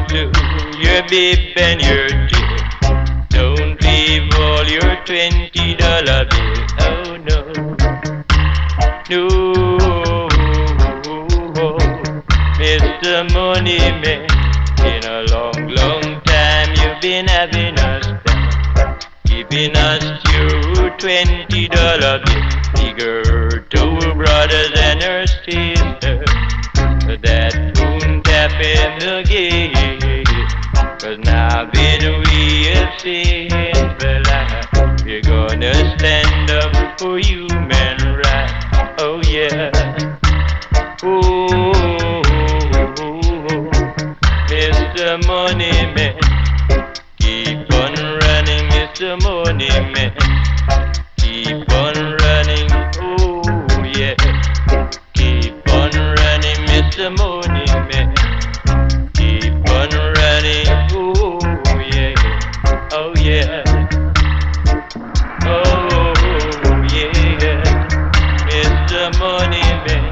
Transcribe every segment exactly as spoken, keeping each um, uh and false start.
to your bib and your tip. Don't leave all your twenty dollar bill. Oh no, no, Mister Money Man. In a long, long time you've been having us down, giving us your twenty dollar bill. Figure to brothers and her sisters that won't happen again. Cause now that we have seen the light, we're gonna stand up for human rights. Oh yeah. Oh, Mister Money Man, keep on running, Mister Money Man. Keep on running, oh yeah. Keep on running, Mister Money Man. Keep on running, oh yeah. Oh yeah. Oh yeah. Mister Money Man.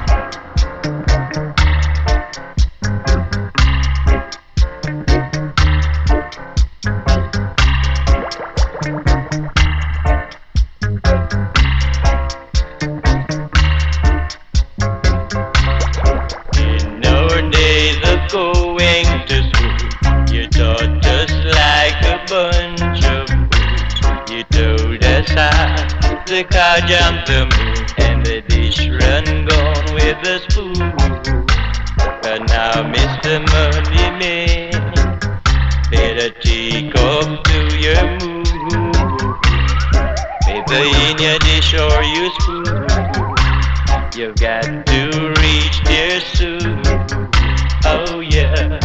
Going to school, you taught us like a bunch of fools. You told us how the cow jumped the moon and the dish run gone with the spoon. But now, Mister Money Man, better take off to your move. Either in your dish or your spoon, you've got to reach there soon. Oh yeah,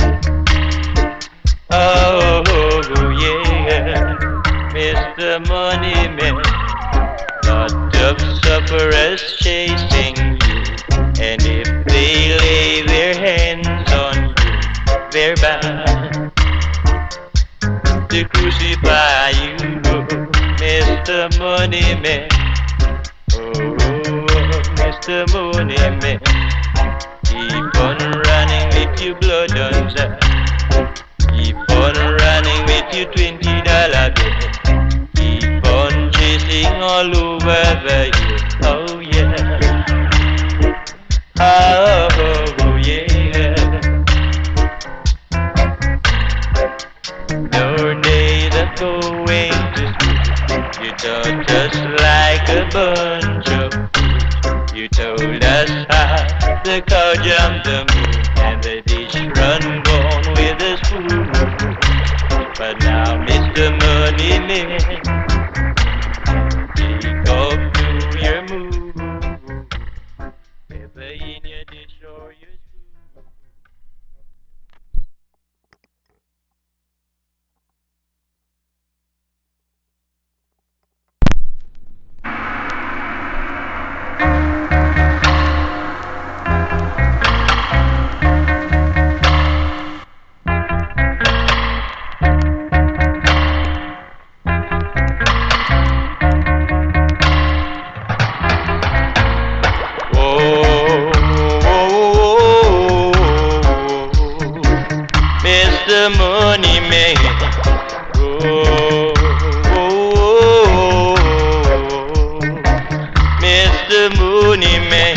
oh yeah, Mister Money Man. Lot of sufferers chasing you, and if they lay their hands on you, they're bound to crucify you, Mister Money Man. Oh, Mister Money Man. Keep on running with your blood on side. Keep on running with your twenty dollar bill. Keep on chasing all over the year. Oh yeah. Oh yeah. No days of going to school. You taught us like a bunch of fools. You told us how the cow jumped the moon and the dish run gone with a spoon. But now, Mister Money Man, take off to your move, whether in your dish or your spoon. Mister Money Man, oh, oh, oh, oh, Mister Money Man.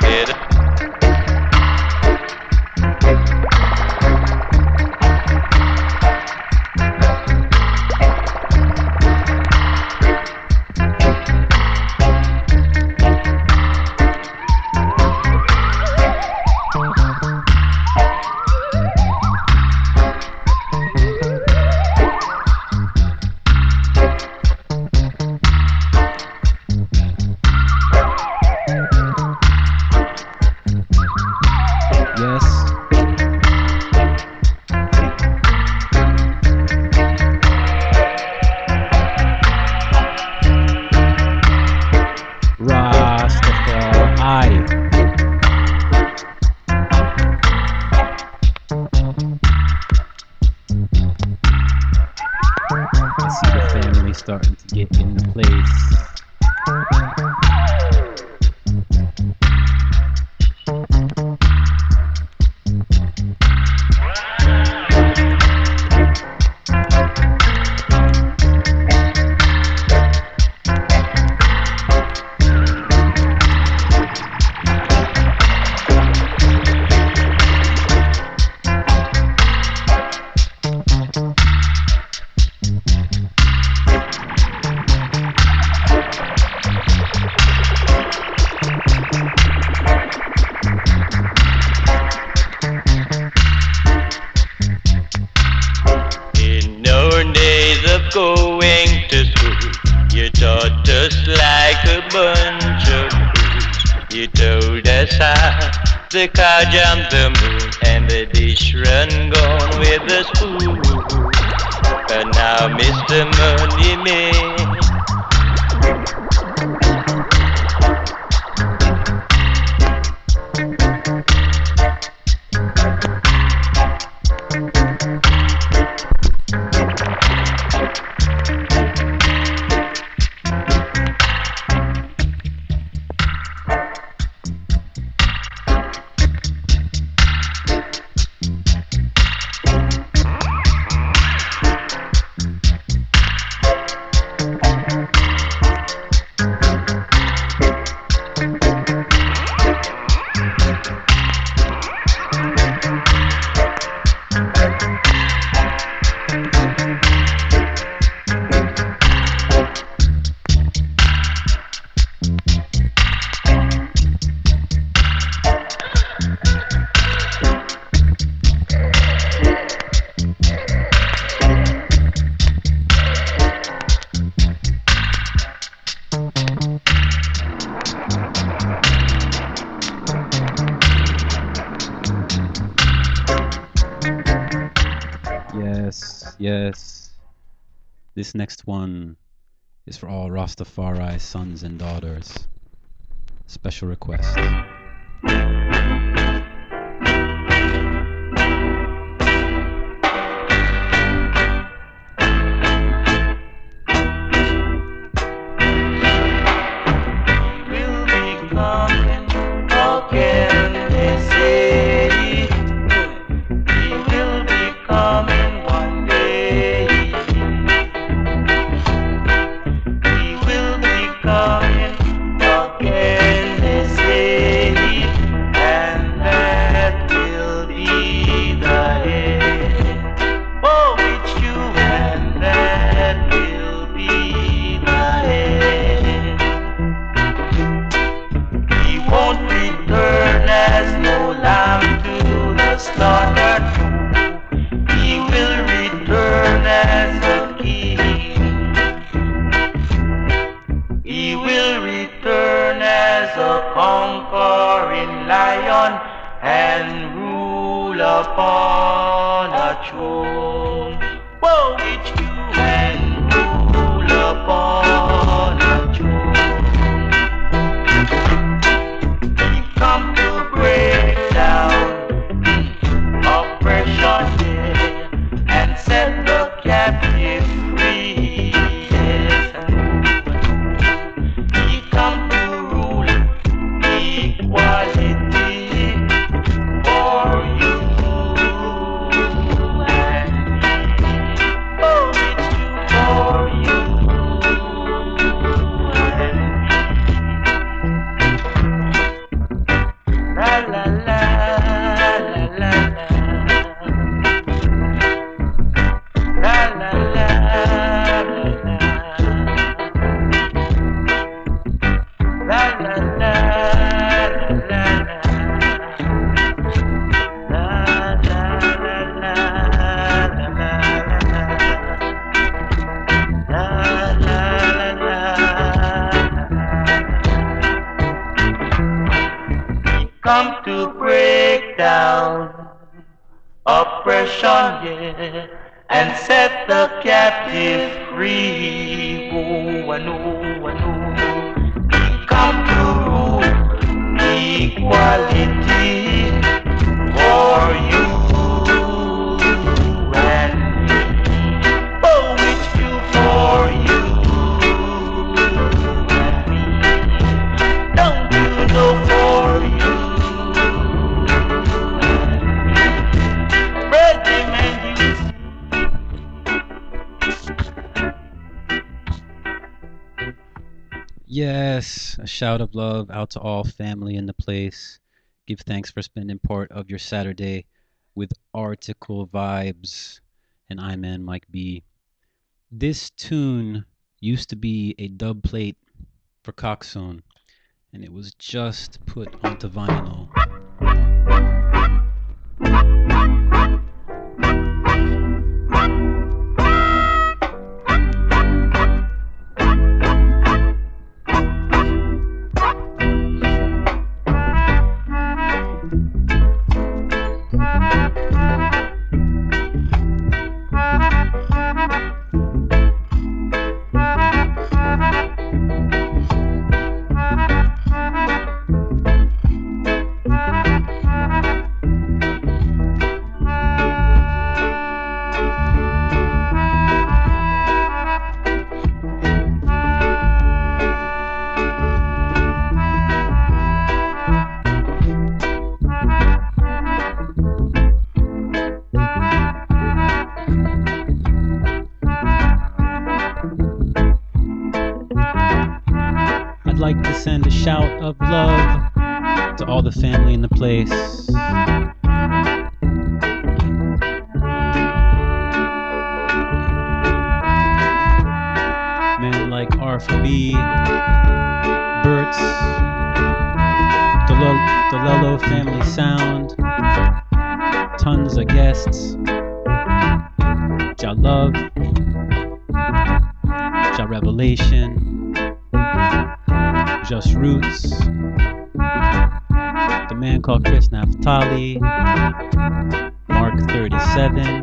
starting to get into place. going to school. You taught us like a bunch of fools. You told us how the cow jumped the moon and the dish run gone with the spoon. But now, Mister Money Man, yes. This next one is for all Rastafari sons and daughters. Special request. Come to break down oppression, yeah, and set the captive free. Oh, I know, I know. Come to rule equality for you and me. Oh, it's you for you and me. Don't you know for you? Yes, a shout of love out to all family in the place. Give thanks for spending part of your Saturday with Article Vibes. And I'm in Mike B. This tune used to be a dub plate for Coxsone, and it was just put onto vinyl. I'd like to send a shout of love to all the family in the place. Men like R F B, Bert's, the Lello Family Sound, tons of guests. Ja Love, Ja Revelation, Just Roots, the man called Chris Naftali, Mark thirty-seven,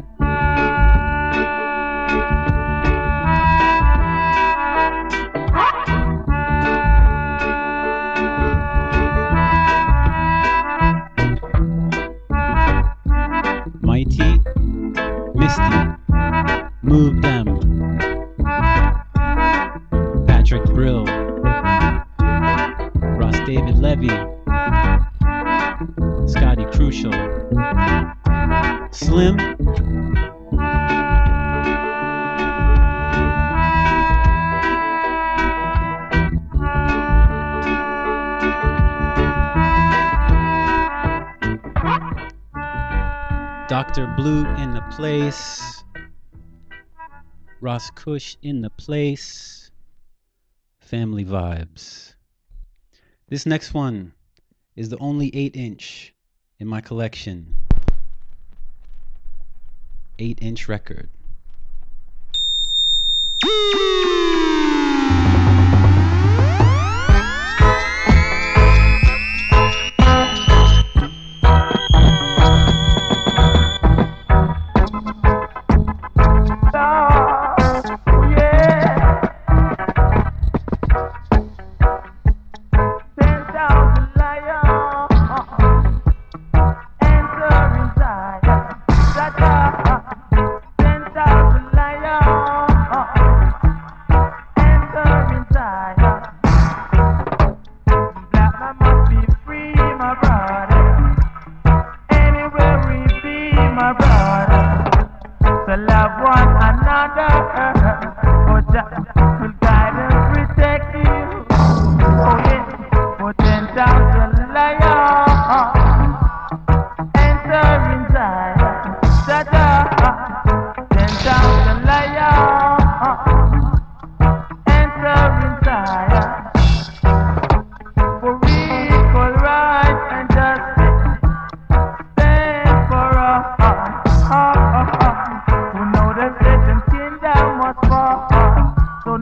Mighty, Misty, Move Them, Patrick Brill, Ross David Levy, Scotty Crucial, Slim, Doctor Blue in the place, Ross Cush in the place, family vibes. This next one is the only eight inch in my collection. eight inch record. So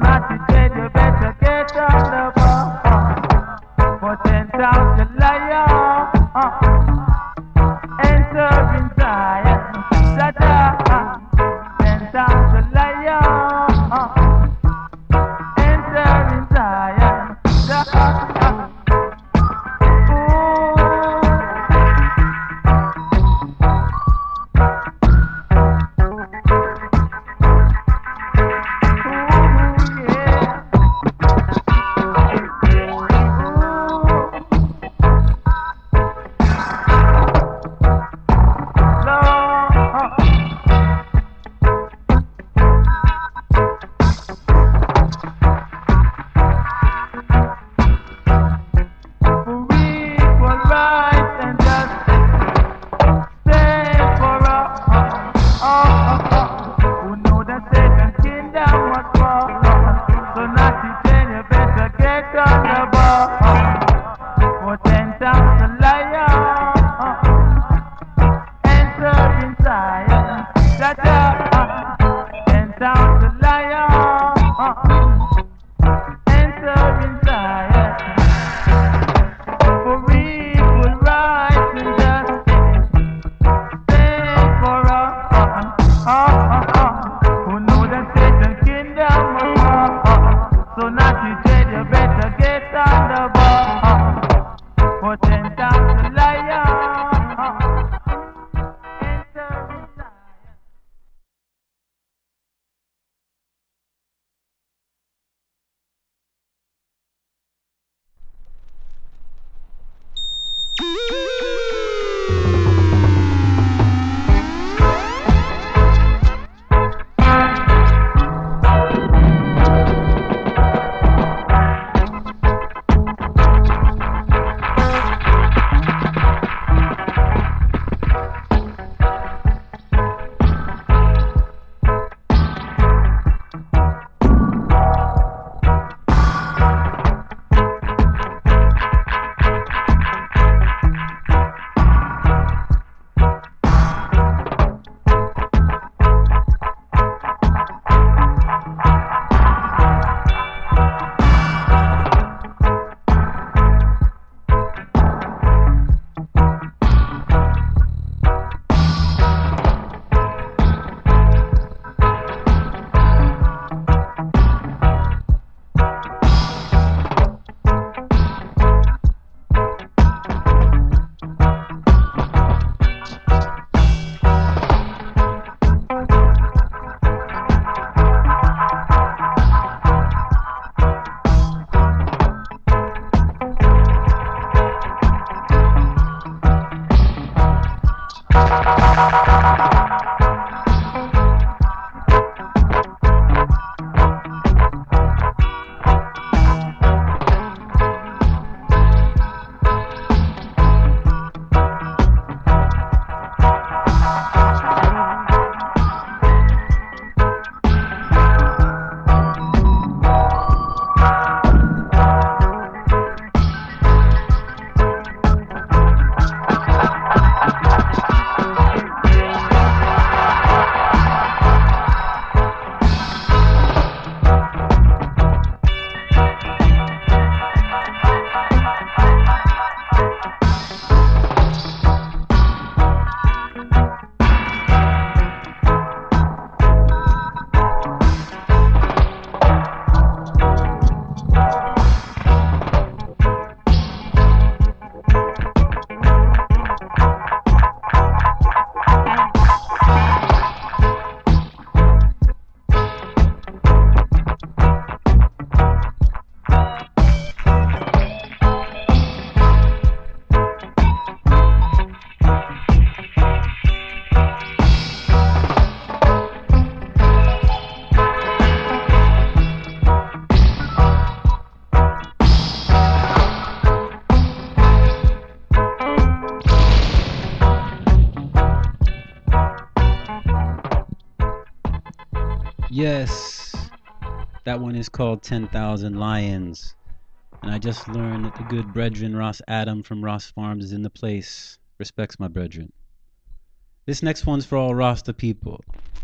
Yes, that one is called ten thousand Lions. And I just learned that the good brethren Ross Adam from Ross Farms is in the place. Respects my brethren. This next one's for all Rasta people.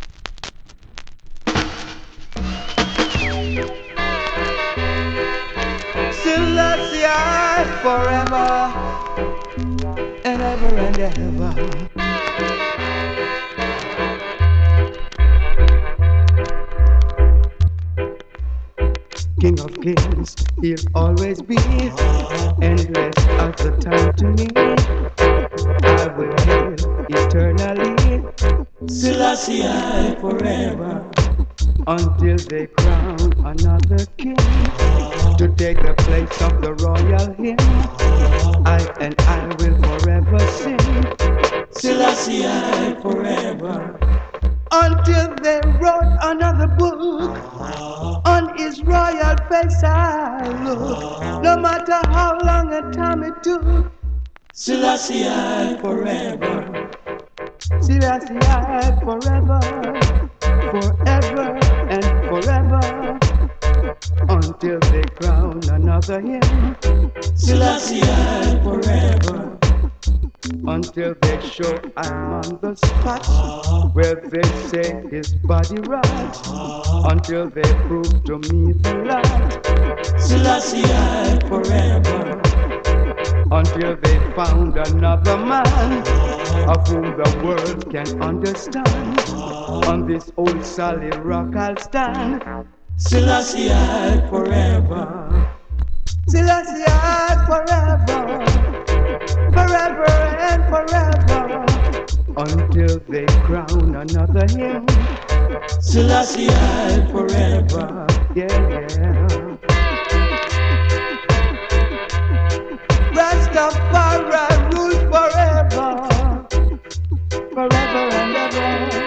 Selassie forever and ever and ever. King of kings, he'll always be endless as the time to me. I will hail eternally, Selassie forever, until they crown another king to take the place of the royal hymn. I and I will forever sing, Selassie forever, until they wrote another book. On his royal face I look, no matter how long a time it took. Selassie forever, Selassie forever, forever and forever, until they crown another hymn. Selassie forever, until they show I'm on the spot where they say his body rots, until they prove to me the lot. Selassie forever, until they found another man of whom the world can understand. On this old solid rock I'll stand. Selassie forever, Selassie forever, forever and forever, until they crown another hymn. Selassie forever, yeah, yeah. Rastafari rules forever, forever and ever.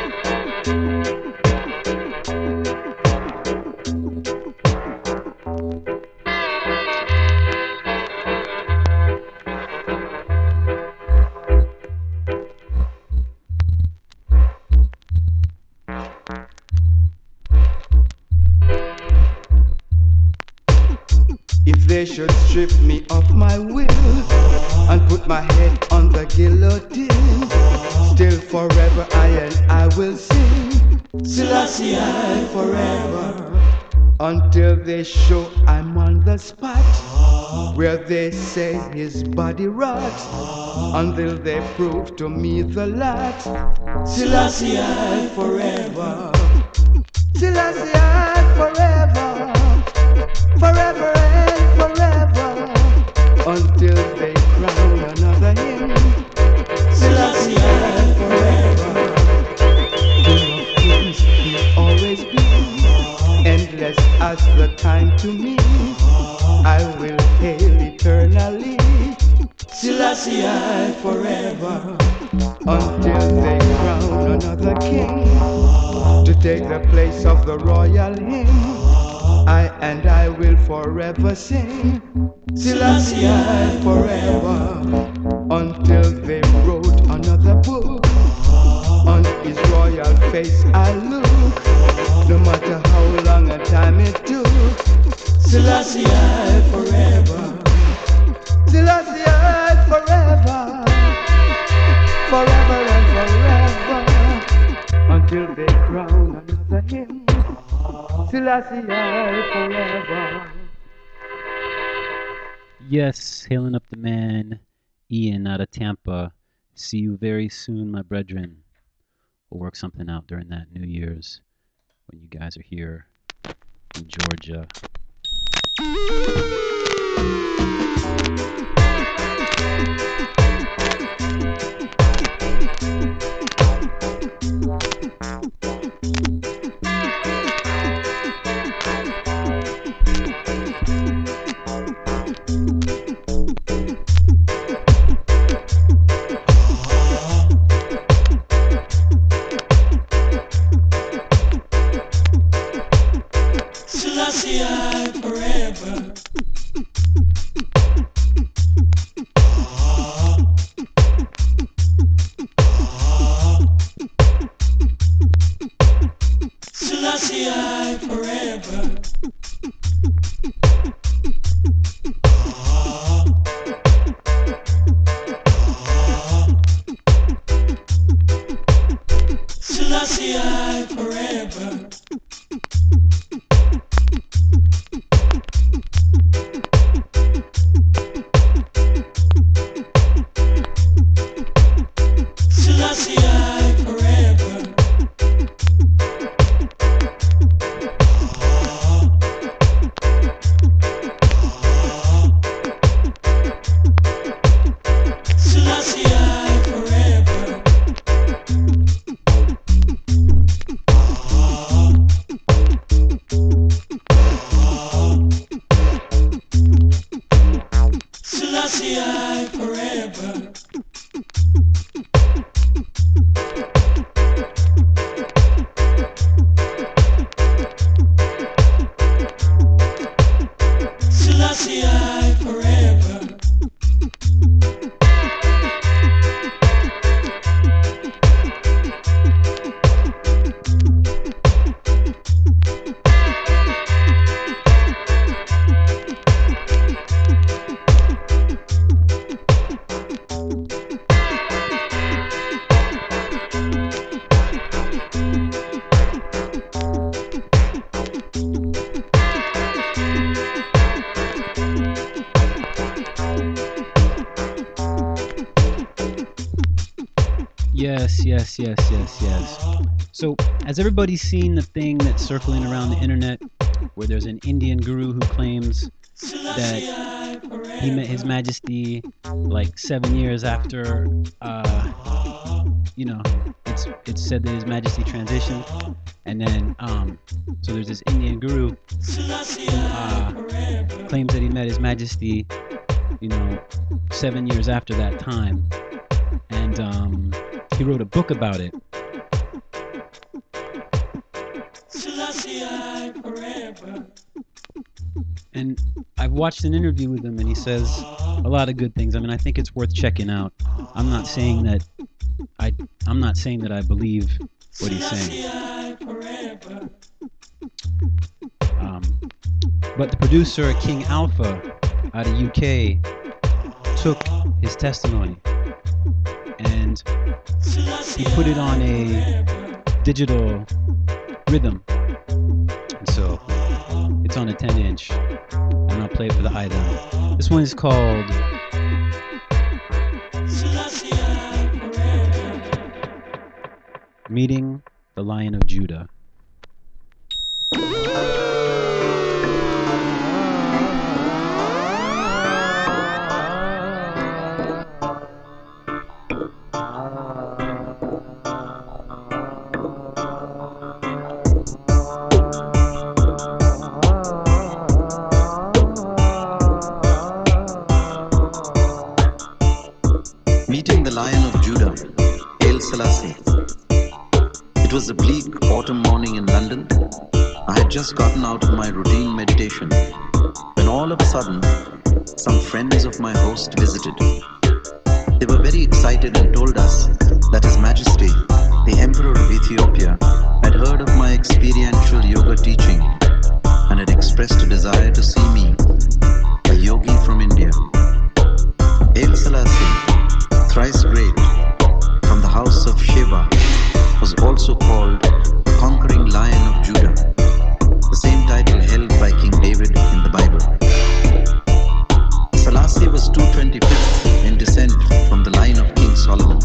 If they should strip me of my will and put my head on the guillotine, still forever I and I will sing Selassie forever, until they show I'm on the spot where they say his body rots, until they prove to me the lot. Selassie forever, Selassie forever, forever and forever, until they crown another hymn. Selassie forever, King of kings he'll always be, endless as the time to me. I will hail eternally, Selassie Selassie I forever, until they crown another king to take the place of the royal hymn. I and I will forever sing Selassie I forever, until they wrote another book. On his royal face I look, no matter how long a time it took. Selassie I forever, Selassie I forever, forever and forever, until they crown another hymn. Selassie I forever. Yes, hailing up the man, Ian out of Tampa. See you very soon, my brethren. We'll work something out during that New Year's when you guys are here in Georgia. Selassie I forever. Selassie I forever. Selassie I forever. Selassie I forever. Selassie I forever. Selassie I forever. Selassie I forever. Yes, yes, yes, yes, yes. So, has everybody seen the thing that's circling around the internet where there's an Indian guru who claims that he met His Majesty like seven years after, uh, you know, it's it's said that His Majesty transitioned, and then um, so there's this Indian guru who uh, claims that he met His Majesty, you know, seven years after that time, and um, he wrote a book about it. And I've watched an interview with him, and he says a lot of good things. I mean, I think it's worth checking out. I'm not saying that I I'm not saying that I believe what he's saying. Um, but the producer, King Alpha, out of U K, took his testimony and he put it on a digital rhythm. And so it's on a ten inch. And I'll play it for the item. This one is called Meeting the Lion of Judah. Lion of Judah, Haile Selassie. It was a bleak autumn morning in London. I had just gotten out of my routine meditation when all of a sudden, some friends of my host visited. They were very excited and told us that His Majesty, the Emperor of Ethiopia, had heard of my experiential yoga teaching and had expressed a desire to see me, a yogi from India. Haile Selassie, thrice great, from the house of Shiva, was also called the Conquering Lion of Judah, the same title held by King David in the Bible. Selassie was two hundred twenty-fifth in descent from the line of King Solomon.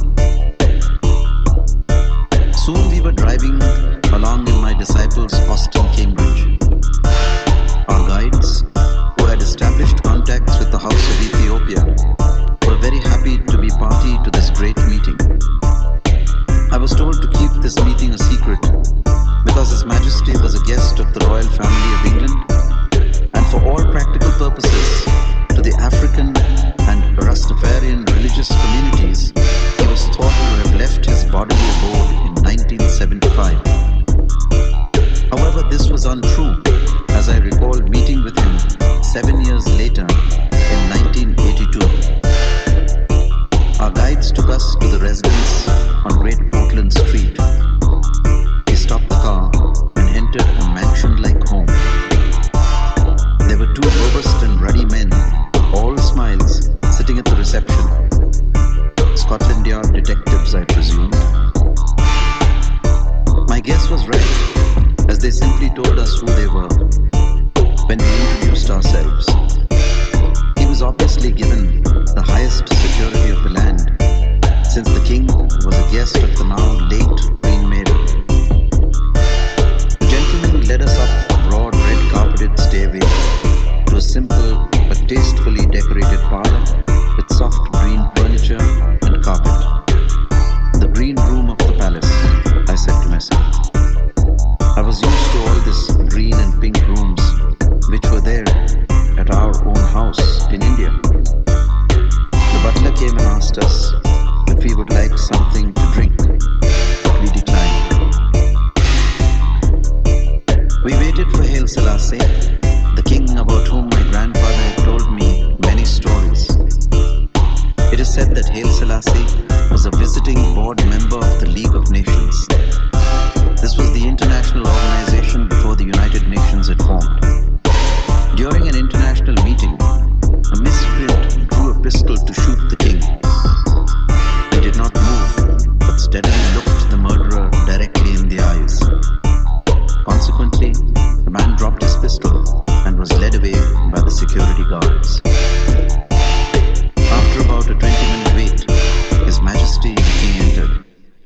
Soon we were driving along in my disciples' Austin, Cambridge. Our guides, who had established contacts with the House of Ethiopia, were very happy to be party to this great meeting. I was told to keep this meeting a secret because His Majesty was a guest of the royal family of England, and for all practical purposes, to the African and Rastafarian religious communities, he was thought to have left his bodily abode in nineteen seventy-five. However, this was untrue, as I recalled meeting with him seven years later in nineteen eighty-two. Our guides took us to the residence on Great Portland Street. We stopped the car and entered a mansion-like home. There were two robust and ruddy men, all smiles, sitting at the reception. Scotland Yard detectives, I presumed. My guess was right, as they simply told us who they were when we introduced ourselves. He was obviously given the highest security of the land, since the king was a guest of the now late Queen Mary. The gentleman led us up a broad red-carpeted stairway to a simple but tastefully decorated parlor with soft green furniture and carpet. The green room of the palace, I said to myself. I was used to all this green and pink rooms, which were there at our own house in India. The butler came and asked us if we would like something to drink, but we declined. We waited for Haile Selassie, the king about whom my grandfather had told me many stories. It is said that Haile Selassie was a visiting board member of the League of Nations. This was the international organization before the United Nations had formed. During an international meeting, a miscreant drew a pistol to shoot the king. He did not move, but steadily looked the murderer directly in the eyes. Consequently, the man dropped his pistol and was led away by the security guards. After about a twenty-minute wait, His Majesty the King entered.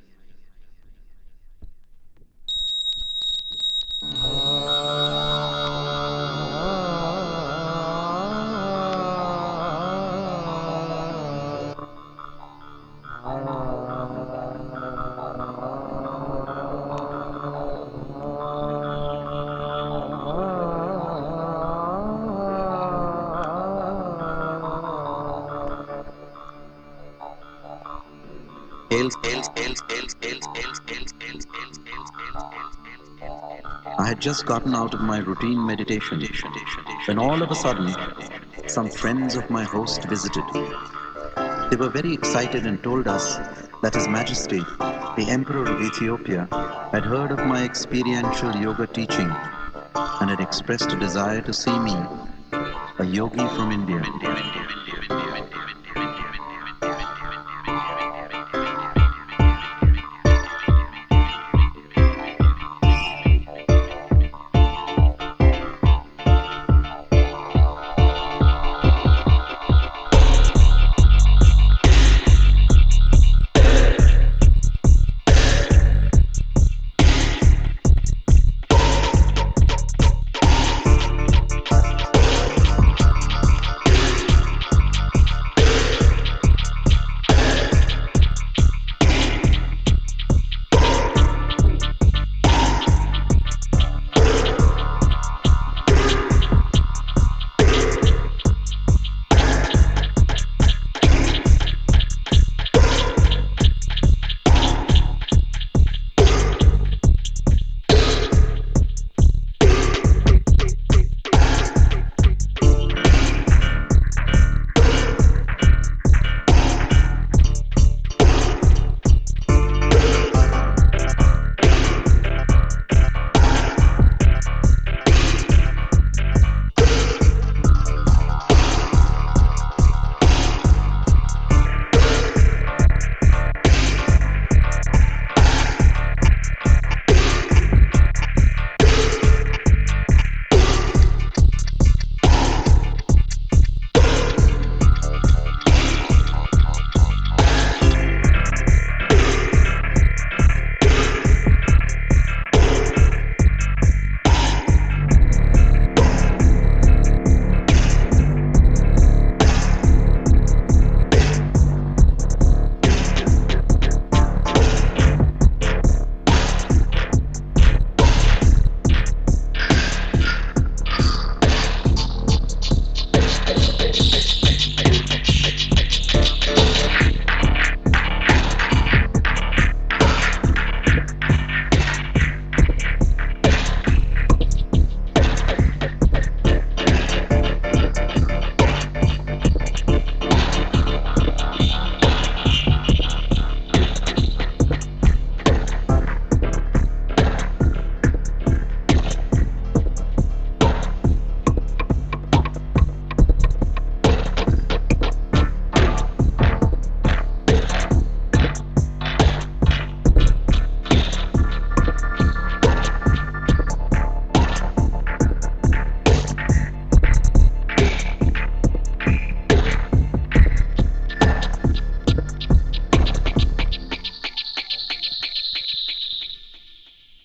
I had just gotten out of my routine meditation when all of a sudden, some friends of my host visited. They were very excited and told us that His Majesty, the Emperor of Ethiopia, had heard of my experiential yoga teaching and had expressed a desire to see me, a yogi from India.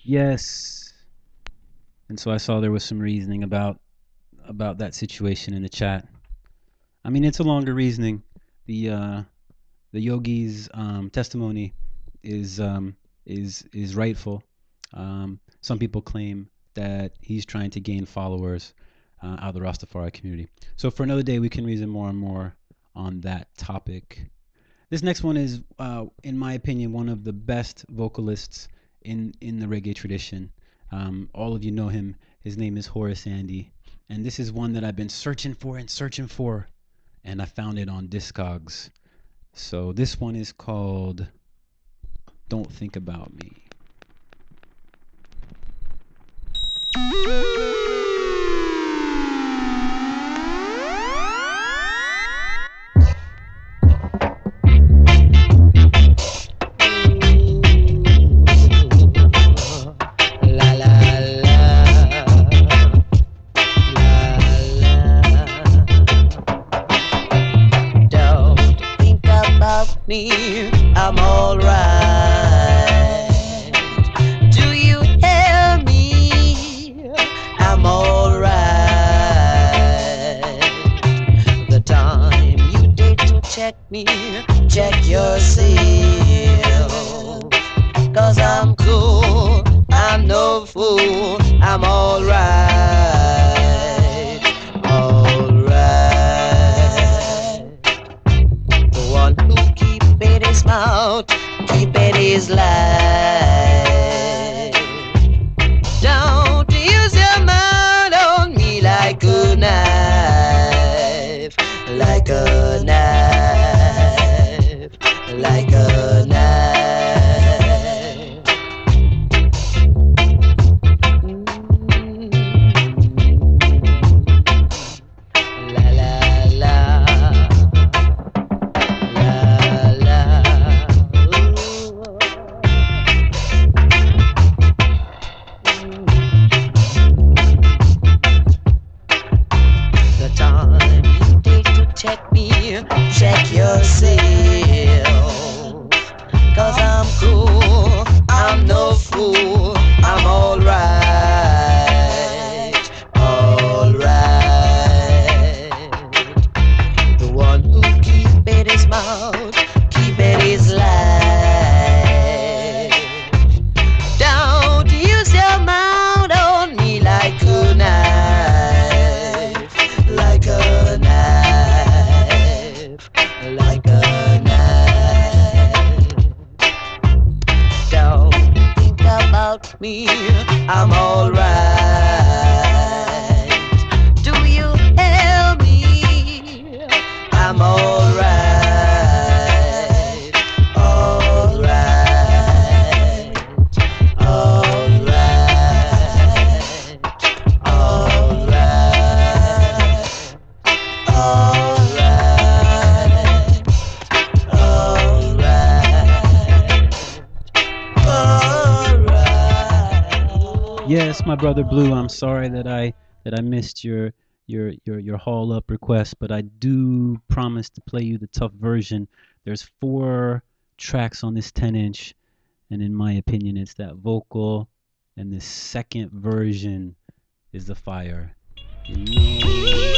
Yes. And so I saw there was some reasoning about about that situation in the chat. I mean, it's a longer reasoning. The uh, the yogi's um, testimony is um, is is rightful. Um, some people claim that he's trying to gain followers uh, out of the Rastafari community. So for another day, we can reason more and more on that topic. This next one is, uh, in my opinion, one of the best vocalists in in the reggae tradition. Um, all of you know him. His name is Horace Andy, and this is one that I've been searching for and searching for, and I found it on Discogs. So this one is called "Don't Think About Me." Me, I'm alright. Do you hear me? I'm alright. The time you did to check me, check yourself. Cause I'm cool, I'm no fool, I'm alright. Alright. The one who his mouth, keep it his life. Don't use your mouth on me like a knife, like a knife, like a knife. Mm-hmm. La la la. Check me, check yourself. Cause I'm cool, I'm no fool, I'm alright, alright. The one who keep it his mouth, keep it his life. Don't use your mouth on me like a knife, like a knife. Like a knife. Don't think about me, I'm alright. Do you hear me? I'm alright. Alright. Alright. Alright. Alright. Yes, my brother Blue, I'm sorry that I that I missed your your your your haul up request, but I do promise to play you the tough version. There's four tracks on this ten inch, and in my opinion, it's that vocal, and the second version is the fire. You know?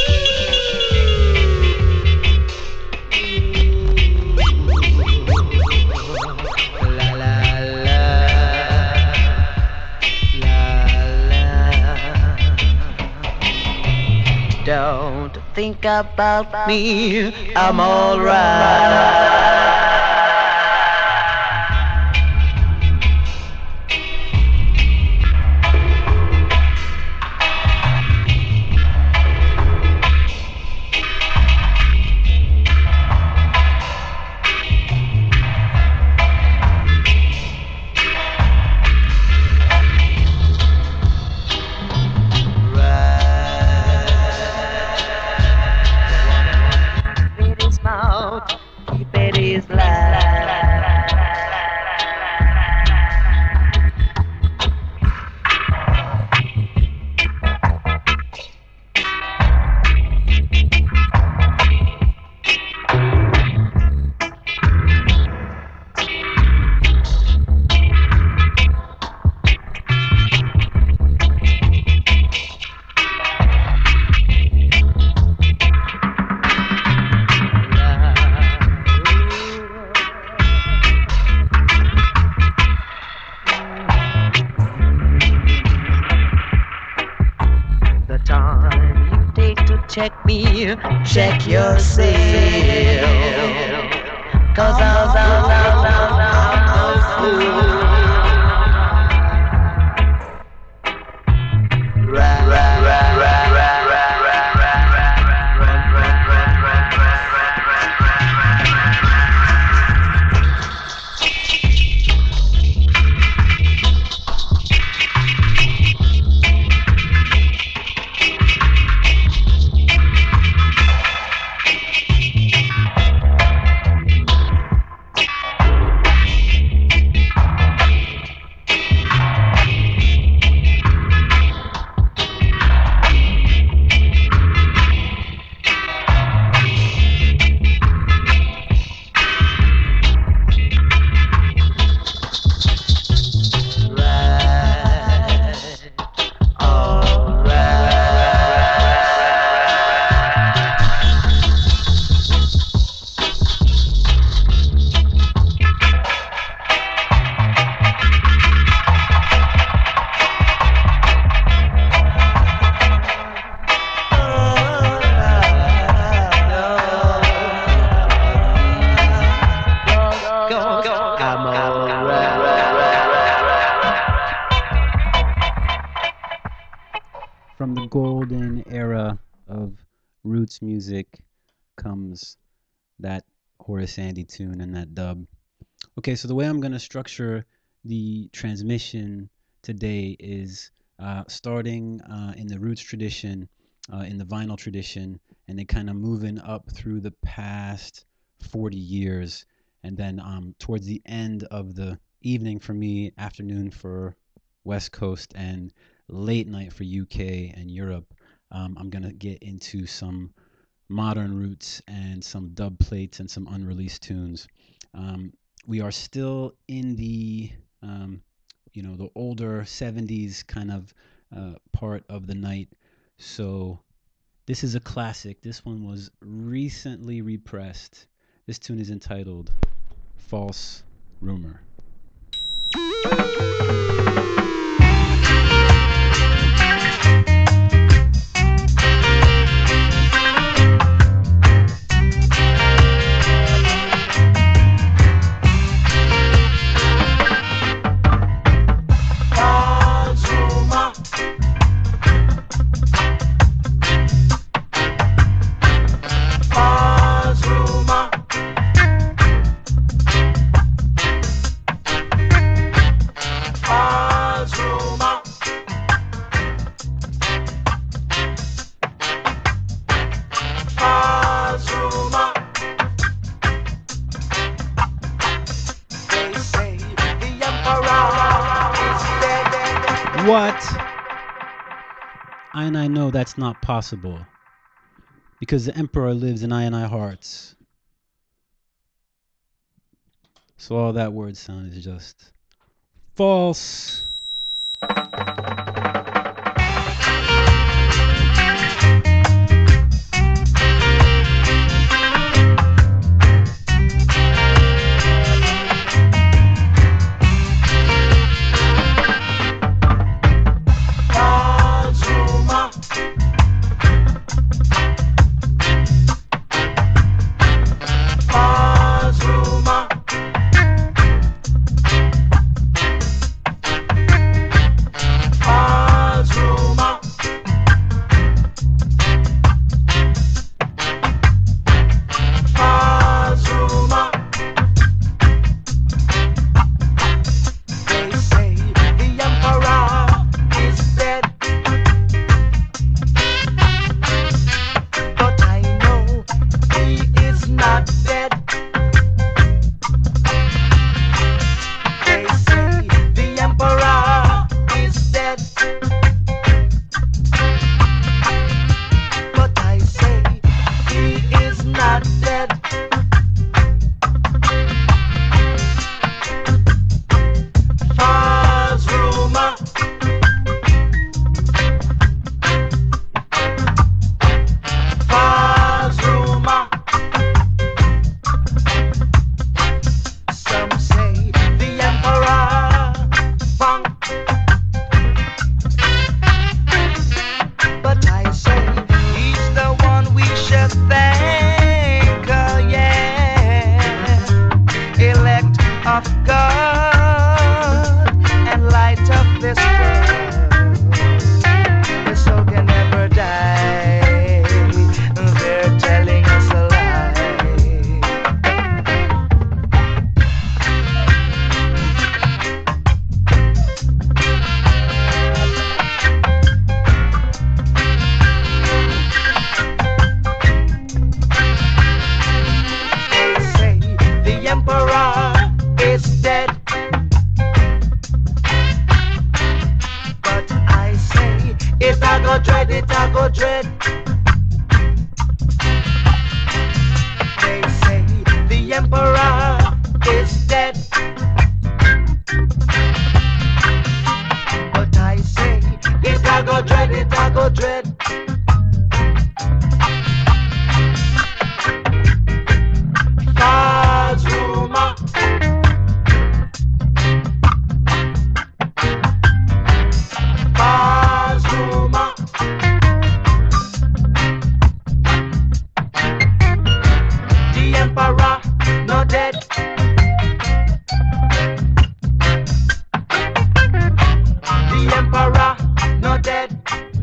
Don't think about me, I'm alright. Keep it check me, check yourself. Cause I'm, I'm, I'm, I'm, I'm a fool. Right, right, right, right, right, right, right, right, right, right, right, right. From the golden era of roots music comes that Horace Andy tune and that dub. Okay, so the way I'm going to structure the transmission today is uh, starting uh, in the roots tradition, uh, in the vinyl tradition, and then kind of moving up through the past forty years. And then um, towards the end of the evening for me, afternoon for West Coast, and late night for U K and Europe, um, I'm going to get into some modern roots and some dub plates and some unreleased tunes. Um, we are still in the, um, you know, the older seventies kind of uh, part of the night. So this is a classic. This one was recently repressed. This tune is entitled False Rumor. What? I and I know that's not possible, because the emperor lives in I and I hearts. So all that word sound is just false. False go dread, it I go dread. They say the emperor is dead, but I say it I go dread, it I go dread. Kazuma, Kazuma, the emperor no dead. The emperor no dead.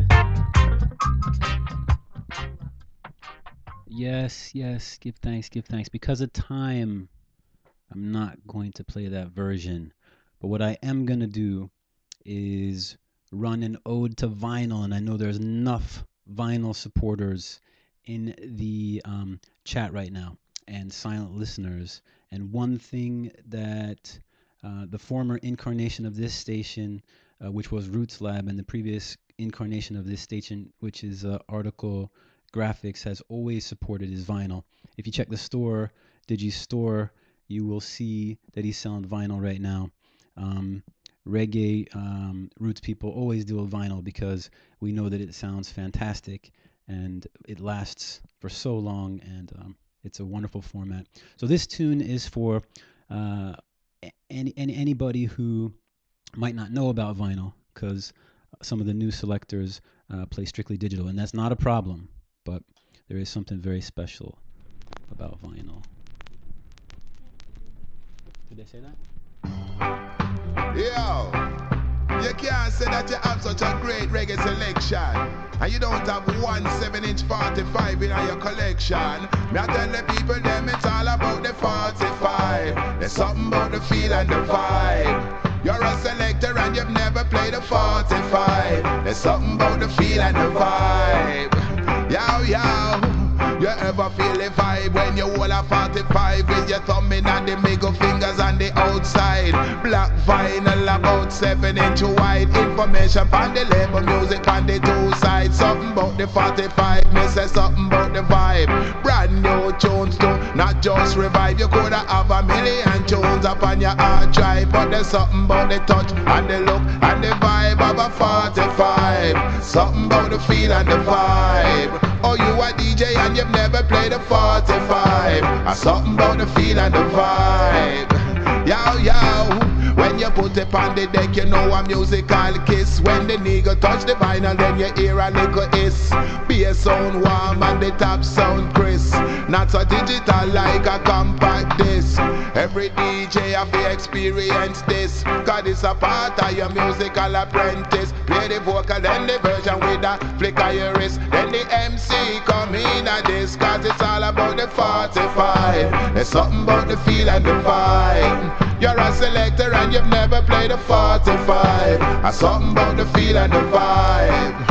Yes, yes, give thanks, give thanks. Because of time, I'm not going to play that version. But what I am going to do is run an ode to vinyl. And I know there's enough vinyl supporters in the um, chat right now and silent listeners. And one thing that uh, the former incarnation of this station, uh, which was Roots Lab, and the previous incarnation of this station, which is uh, Article Graphics, has always supported is vinyl. If you check the store, Digistore, you will see that he's selling vinyl right now. Um, reggae um, roots people always do a vinyl because we know that it sounds fantastic and it lasts for so long, and um, it's a wonderful format. So this tune is for uh, any, any anybody who might not know about vinyl, because some of the new selectors uh, play strictly digital, and that's not a problem. But there is something very special about vinyl. Did they say that? Yo, you can't say that you have such a great reggae selection and you don't have one seven inch forty-five in your collection. Me I tell the people them it's all about the forty-five. There's something about the feel and the vibe. You're a selector and you've never played a forty-five. There's something about the feel and the vibe. Yow, yow, you ever feel the vibe when you hold a forty-five with your thumb in and the middle fingers on the outside? Black vinyl about seven inch wide. Information on the label, music on the two sides. Something about the forty-five, me say something about the vibe. Brand new tunes too, not just revive. You coulda have a million tunes up on your hard drive, but there's something about the touch and the look and the vibe of a forty-five. Something about the feel and the vibe. Oh, you a D J and you've never played a forty-five. Or something about the feel and the vibe. Yow, yow. When you put it on the deck, you know a musical kiss. When the nigga touch the vinyl, then you hear a little hiss. Bass sound warm and the top sound crisp. Not so digital like a compact disc. Every D J have to experience this, cause it's a part of your musical apprentice. Play the vocal, then the version with a flick of your wrist. Then the M C come in at this, cause it's all about the forty-five. There's something about the feel and the vibe. You're a selector and you've never played a forty-five. Or something about the feel and the vibe.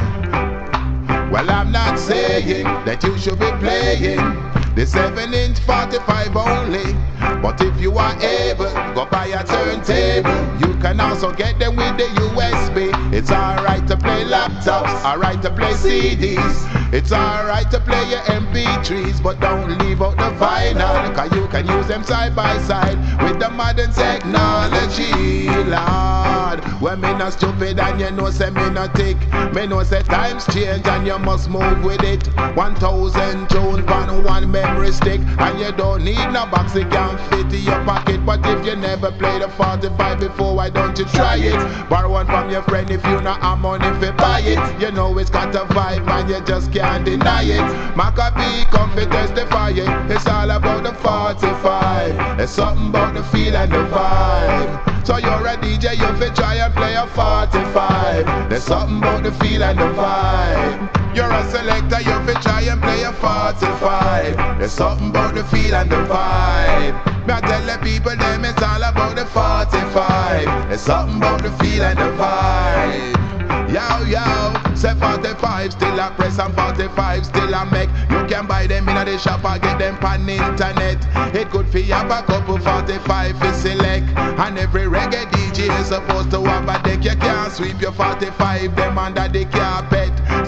Well, I'm not saying that you should be playing the seven inch forty-five only, but if you are able, go buy a turntable. You can also get them with the U S B. It's alright to play laptops, alright to play C Ds. It's alright to play your M P threes, but don't leave out the vinyl, cause you can use them side by side with the modern technology, Lord. When me not stupid and you know say me not tick, me know say times change and you must move with it. One thousand tunes on one memory stick, and you don't need no box, it can fit in your pocket. But if you never played a forty-five before, why don't you try it? Borrow one from your friend if you not have money if you buy it. You know it's got a vibe and you just can't deny it. Maccabee come to testify it. It's all about the forty-five. There's something about the feel and the vibe. So you're a D J, you fit try and play a forty-five. There's something about the feel and the vibe. You're a selector, you fit try and play a forty-five. There's something about the feel and the vibe. Me I tell the people them it's all about the forty-five. There's something about the feel and the vibe. Yo, yo, say forty-five still a press and forty-five still a make. You can buy them in the shop or get them on the internet. It could be have a couple forty-five to select. And every reggae D J is supposed to have a deck. You can't sweep your forty-five them under the carpet.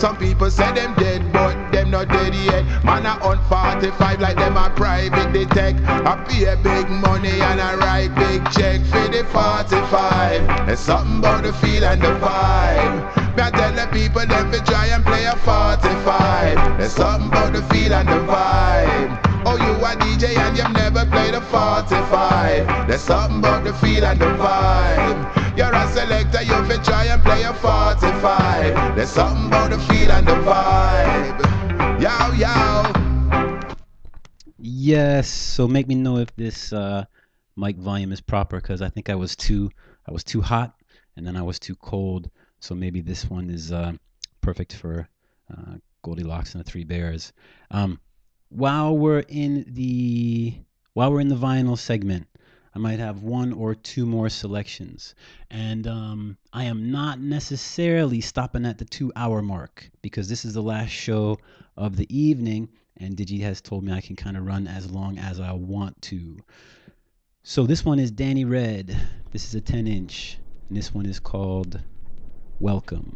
Some people say them dead, but them not dead yet. Man a on forty-five like them a private detect. I pay big money and I write big check for the forty-five. There's something about the feel and the vibe. Me I tell the people them to try and play a forty-five. There's something about the feel and the vibe. Oh, you a D J and you've never played a forty-five. There's something about the feel and the vibe. You're a selector, you fi try and play a forty-five. There's something about the feel and the vibe. Yow, yow. Yes, so make me know if this uh, mic volume is proper, because I think I was too I was too hot and then I was too cold. So maybe this one is uh, perfect for uh, Goldilocks and the Three Bears. Um, while we're in the while we're in the vinyl segment, I might have one or two more selections, and um, I am not necessarily stopping at the two-hour mark because this is the last show of the evening, and Digi has told me I can kind of run as long as I want to. So this one is Danny Red. This is a ten inch, and this one is called Welcome.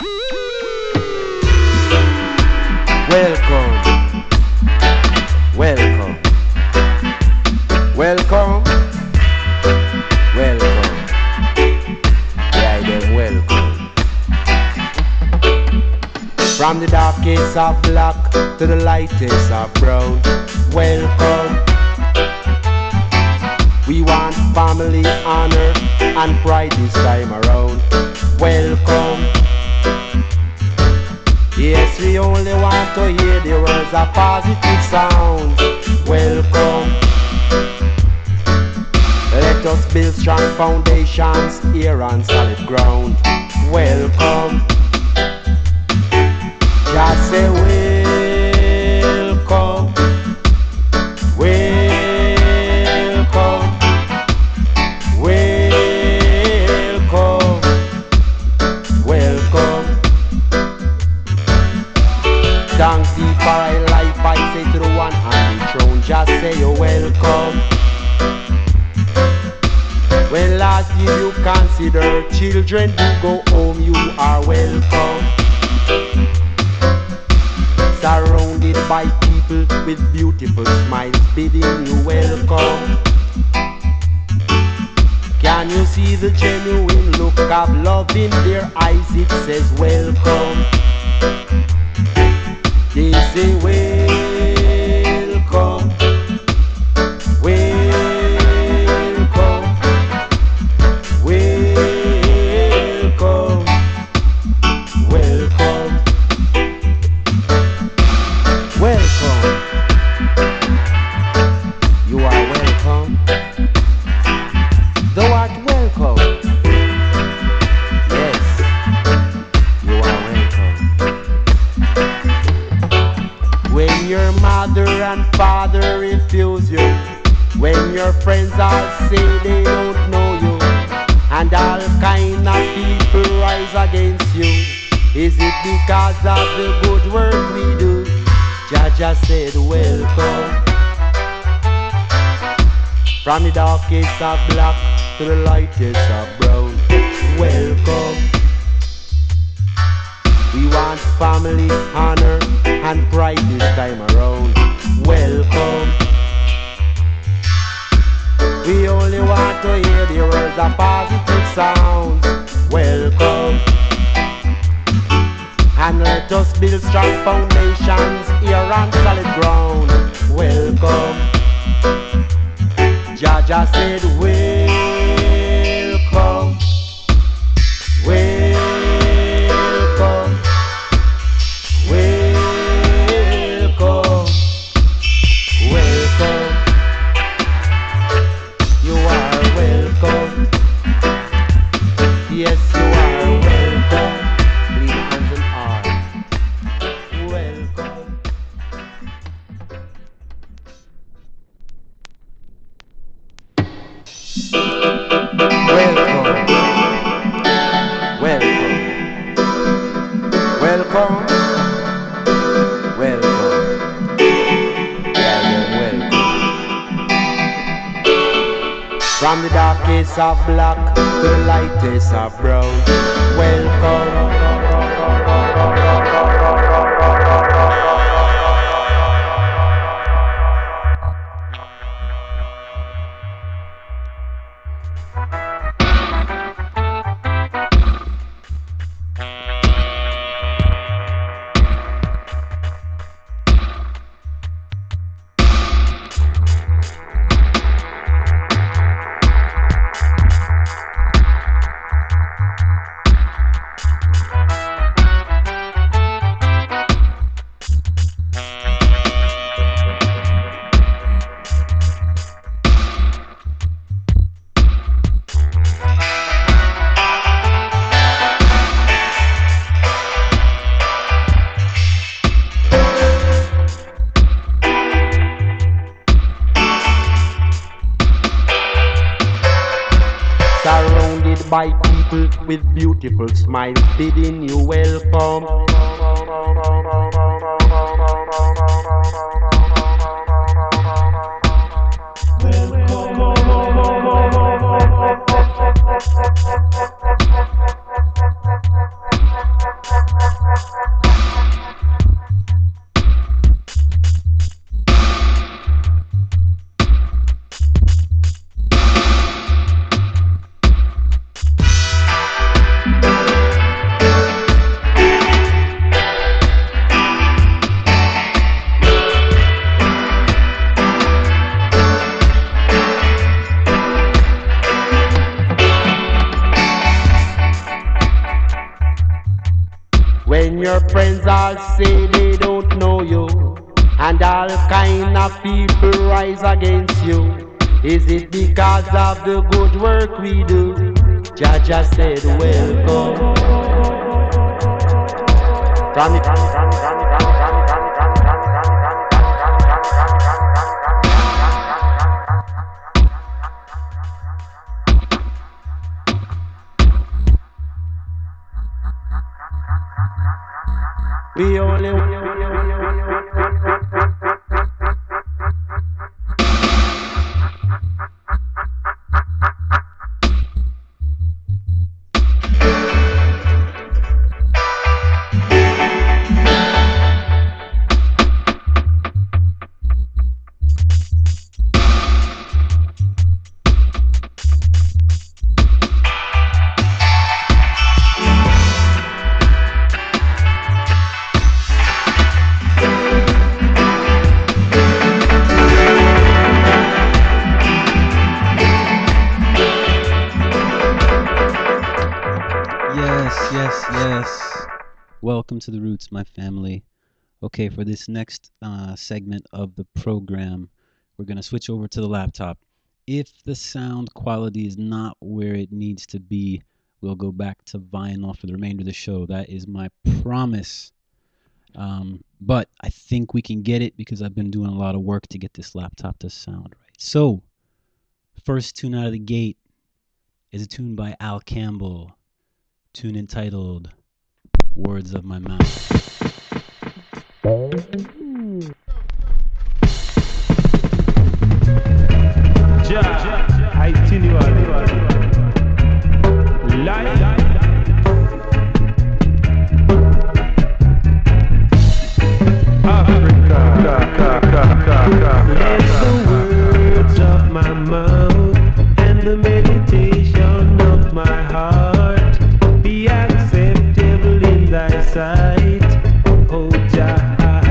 Welcome, welcome, welcome, welcome. Yeah, them welcome. From the darkest of black to the lightest of brown. Welcome. We want family, honor, and pride this time around. Welcome. Yes, we only want to hear the words of positive sound. Welcome. Let us build strong foundations here on solid ground. Welcome. Just say welcome. Welcome. Thanks thee for thy life, I say to the one on the throne, just say you're welcome. When last did you consider children who go home, you are welcome. Surrounded by people with beautiful smiles, bidding you welcome. Can you see the genuine look of love in their eyes? It says welcome. They say welcome, welcome, welcome, welcome, welcome. You are welcome. Thou art welcome. Yes, you are welcome. When your mother and father refuse you, when your friends all say they don't know you, and all kind of people rise against you, is it because of the good work we do? Jaja said welcome. From the darkest of black to the lightest of brown, welcome. We want family, honor, and pride this time around. Welcome. We only want to hear the words of positive sound. Welcome. And let us build strong foundations here on solid ground. Welcome. Jaja said welcome. Welcome. Welcome, welcome. You are welcome. Yes, you are welcome. Leave hands and arms. Welcome. Welcome. Welcome. Welcome. Welcome. Yeah, you're welcome. From the darkest of black to the lightest of brown. Welcome. people with beautiful smiles bidding you welcome. When your friends all say they don't know you, and all kind of people rise against you, is it because of the good work we do? Jah Jah said welcome. From the We only Welcome to the Roots, my family. Okay, for this next uh, segment of the program, we're going to switch over to the laptop. If the sound quality is not where it needs to be, we'll go back to vinyl for the remainder of the show. That is my promise. Um, but I think we can get it because I've been doing a lot of work to get this laptop to sound right. So, first tune out of the gate is a tune by Al Campbell, tune entitled Words of My Mouth. Jah, itinerary, life, Africa. Let the words of my mouth and the meditation of my heart be acceptable in thy sight, oh Jah.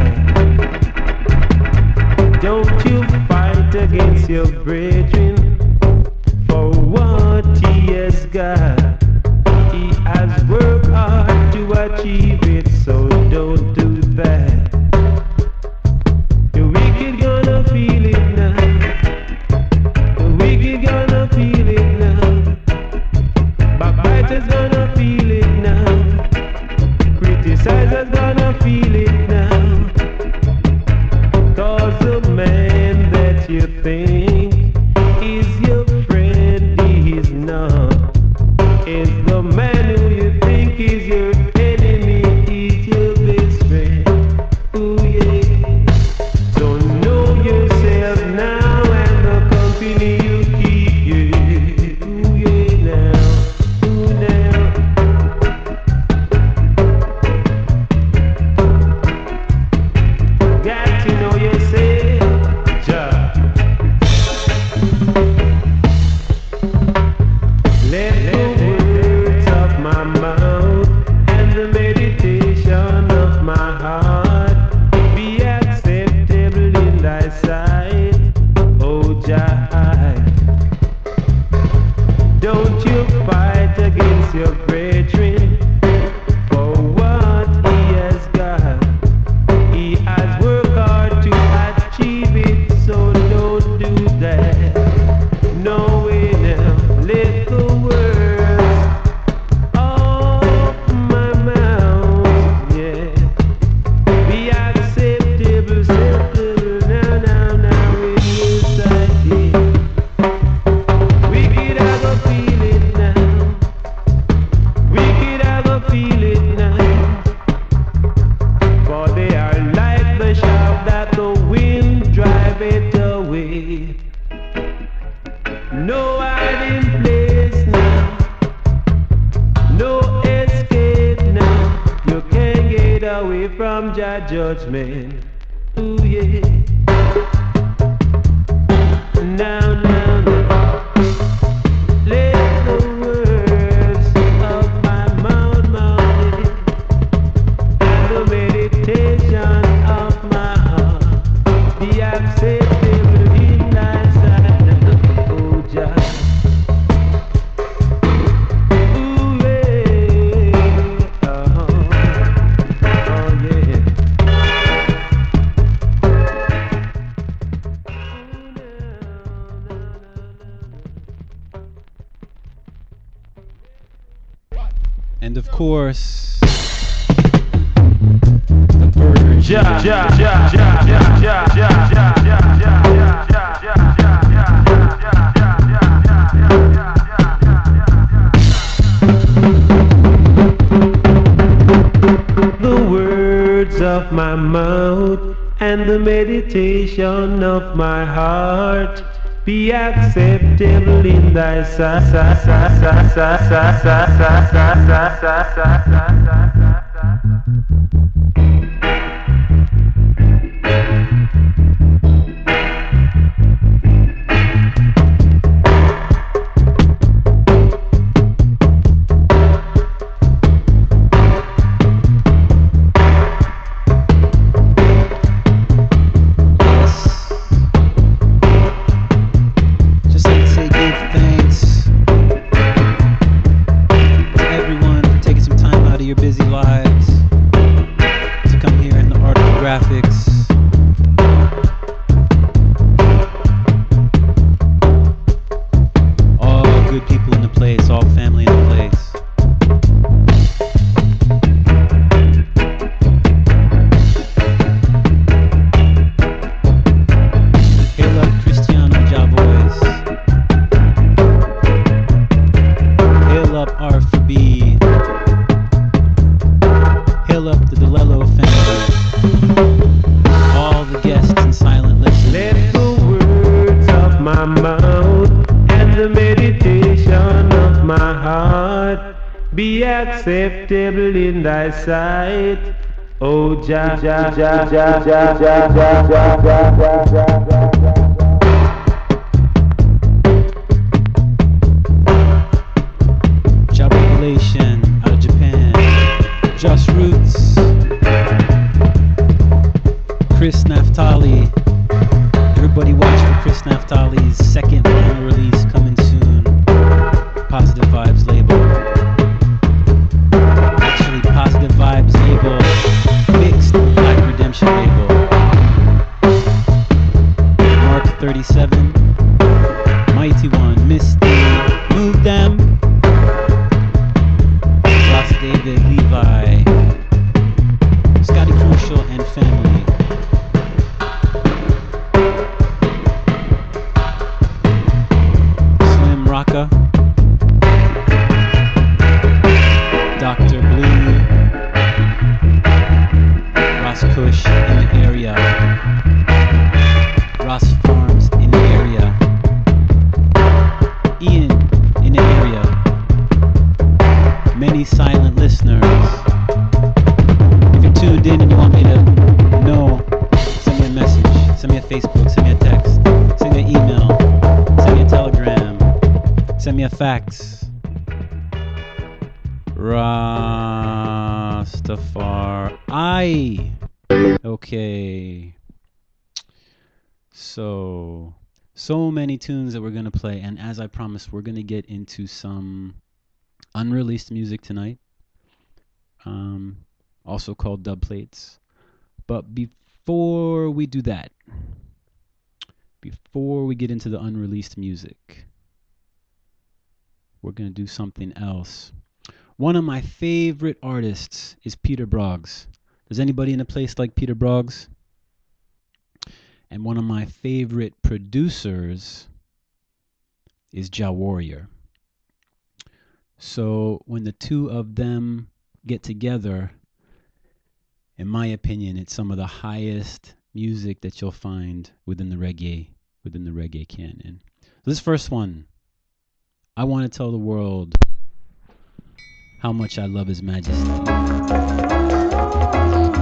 Don't you fight against your brethren, for what he has got, he has worked hard to achieve it, so don't do that. The wicked gonna feel it now, the wicked gonna feel it now, backbiters gonna feel it now, criticizers gonna feel it now, cause the man that you think is your friend is not, is the man who you think is your enemy is your best friend. Ooh yeah. So know yourself now and the company you keep, yeah. Ooh yeah now, ooh now. Got to know yourself, Jah. Let the words of my mouth and the meditation of my heart be acceptable in thy sight, oh Jah. Don't you fight against your brethren, for what he has got, he has worked hard to achieve it, so don't do that. No way now. Let the words of my mouth, yeah, be acceptable, acceptable now, now, now in your sight, yeah. Wicked I go feel it now, away from Jah judgment. Ooh yeah. Now, now, now. Let the words of my mouth, mouth, and the meditation of my heart be acceptable in thy sight. Oh Jah. Ooh yeah. Uh-huh. Oh yeah. And of course, the Verge. Ja, ja, ja, ja, ja, ja, ja, ja, ja, ja, ja, the words of my mouth and the meditation of my heart be acceptable in thy sight. Acceptable in thy sight, oh Jah, Jah, Jah, Jah, Jah, Jah, Jah, Jah, Jah, Jah, Jah. Jah Revelation out of Japan, Just Roots, Chris Naftali. Everybody watch for Chris Naftali's second vinyl release coming soon. Positive Vibes label. Positive Vibes label, mixed Black Redemption label. Mark thirty-seven, Mighty One, Misty, Move Them, Ross David, Levi, Scotty Crucial, and family. Slim Rocka, Doctor Blue, Ross Kush in the area, Ross Farms in the area, Ian in the area, many silent listeners. If you're tuned in and you want me to know, send me a message, send me a Facebook, send me a text, send me an email, send me a telegram, send me a fax. Rastafari. Okay. So, so many tunes that we're going to play. And as I promised, we're going to get into some unreleased music tonight. Um, also called dub plates. But before we do that, before we get into the unreleased music, we're going to do something else. One of my favorite artists is Peter Broggs. Does anybody in the place like Peter Broggs? And one of my favorite producers is Jah Warrior. So when the two of them get together, in my opinion, it's some of the highest music that you'll find within the reggae, within the reggae canon. So this first one, I want to tell the world how much I love His Majesty.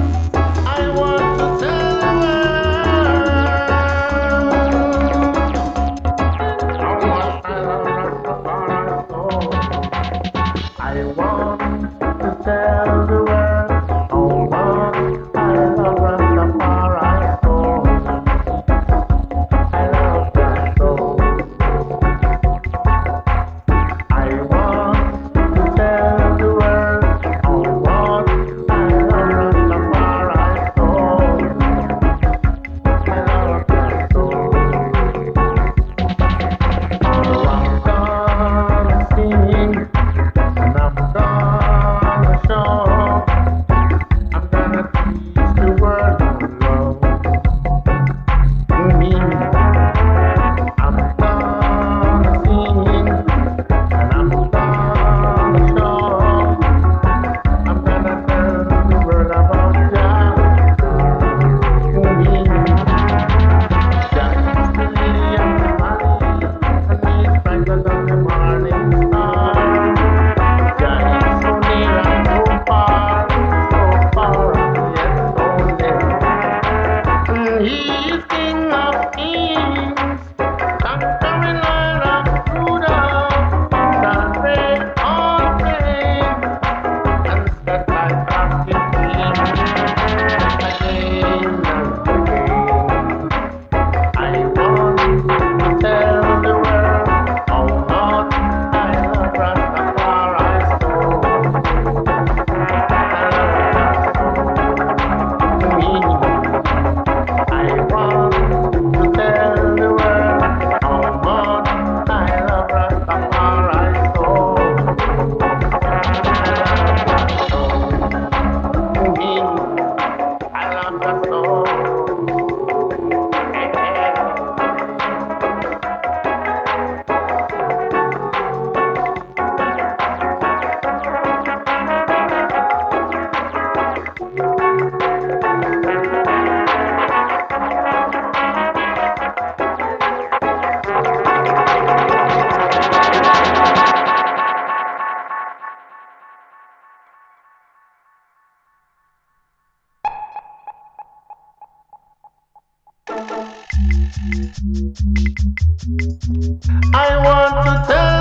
I want to tell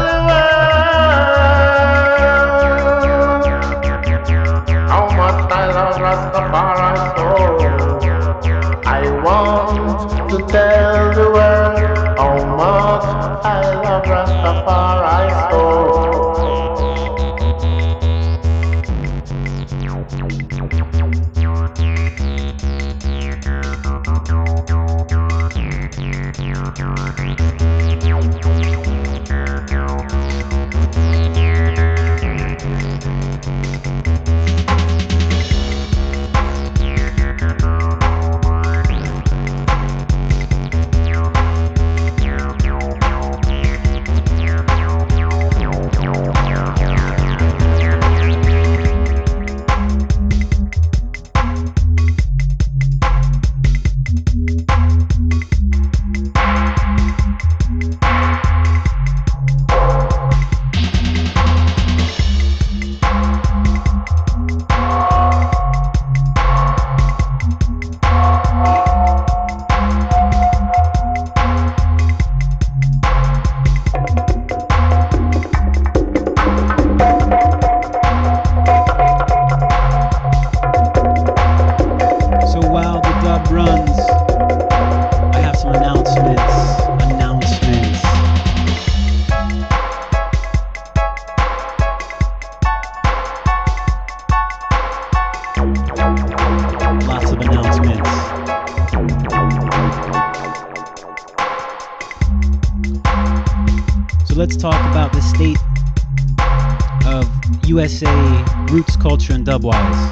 the world how much I love Rastafari soul. I want to tell the world how much I love Rastafari soul. Let's talk about the state of U S A roots culture and dubwise.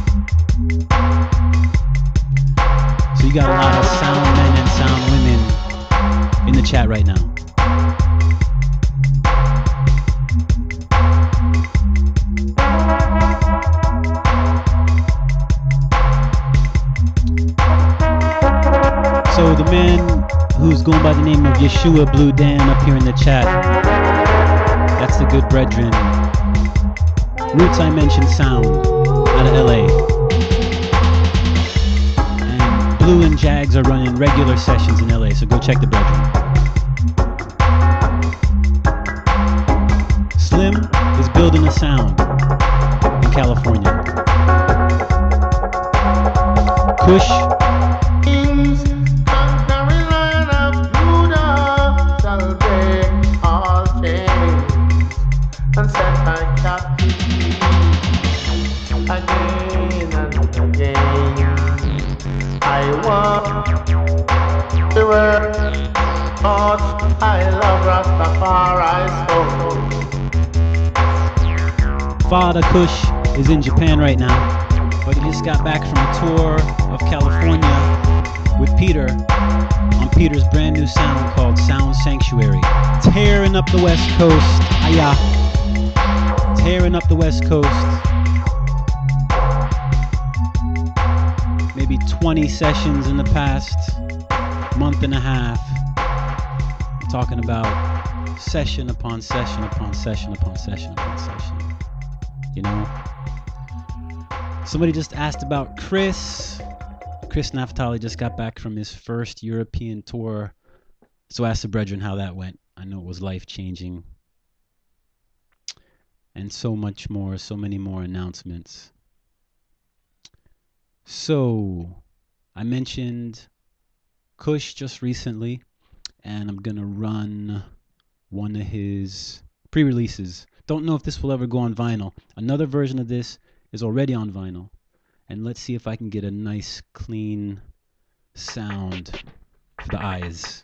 So you got a lot of sound men and sound women in the chat right now. So the man who's going by the name of Yeshua Blue Dan up here in the chat, that's the good brethren. Roots I mentioned sound out of L A. And Blue and Jags are running regular sessions in L A, so go check the brethren. Slim is building a sound. California. Kush. Conquering Lion of Judah shall break all chains and set my captive free again and again. I want the word, but I love Rastafari so. Father Kush is in Japan right now, but he just got back from a tour of California with Peter on Peter's brand new sound called Sound Sanctuary. Tearing up the West Coast. Aya. Tearing up the West Coast. Maybe twenty sessions in the past month and a half. I'm talking about session upon session upon session upon session upon session. You know? Somebody just asked about Chris. Chris Naftali just got back from his first European tour. So ask the brethren how that went. I know it was life-changing. And so much more, so many more announcements. So, I mentioned Kush just recently, and I'm going to run one of his pre-releases. Don't know if this will ever go on vinyl. Another version of this is already on vinyl. And let's see if I can get a nice, clean sound for the eyes.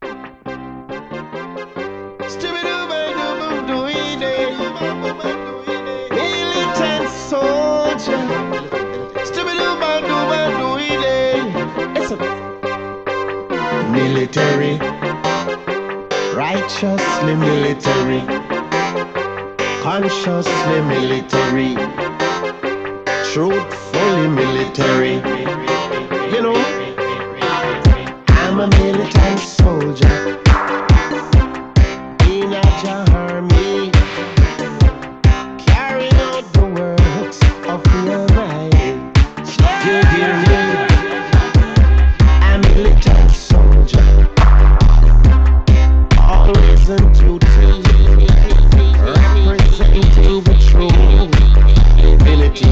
Militant soldier. Military, righteously military, consciously military, truthfully military. You know, I'm a militant soldier in a army, carrying out the works of the Almighty. You hear me? I'm a militant soldier, always in duty, representing the true ability.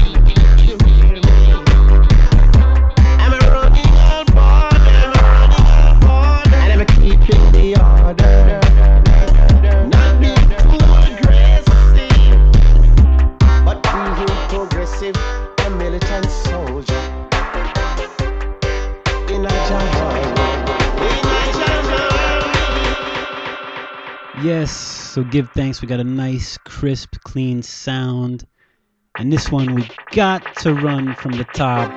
I'm a running on board, I'm a running on board, and I'm keeping the order. Not being too aggressive, but being progressive, a militant soldier. Yes, so give thanks. We got a nice, crisp, clean sound. And this one we got to run from the top.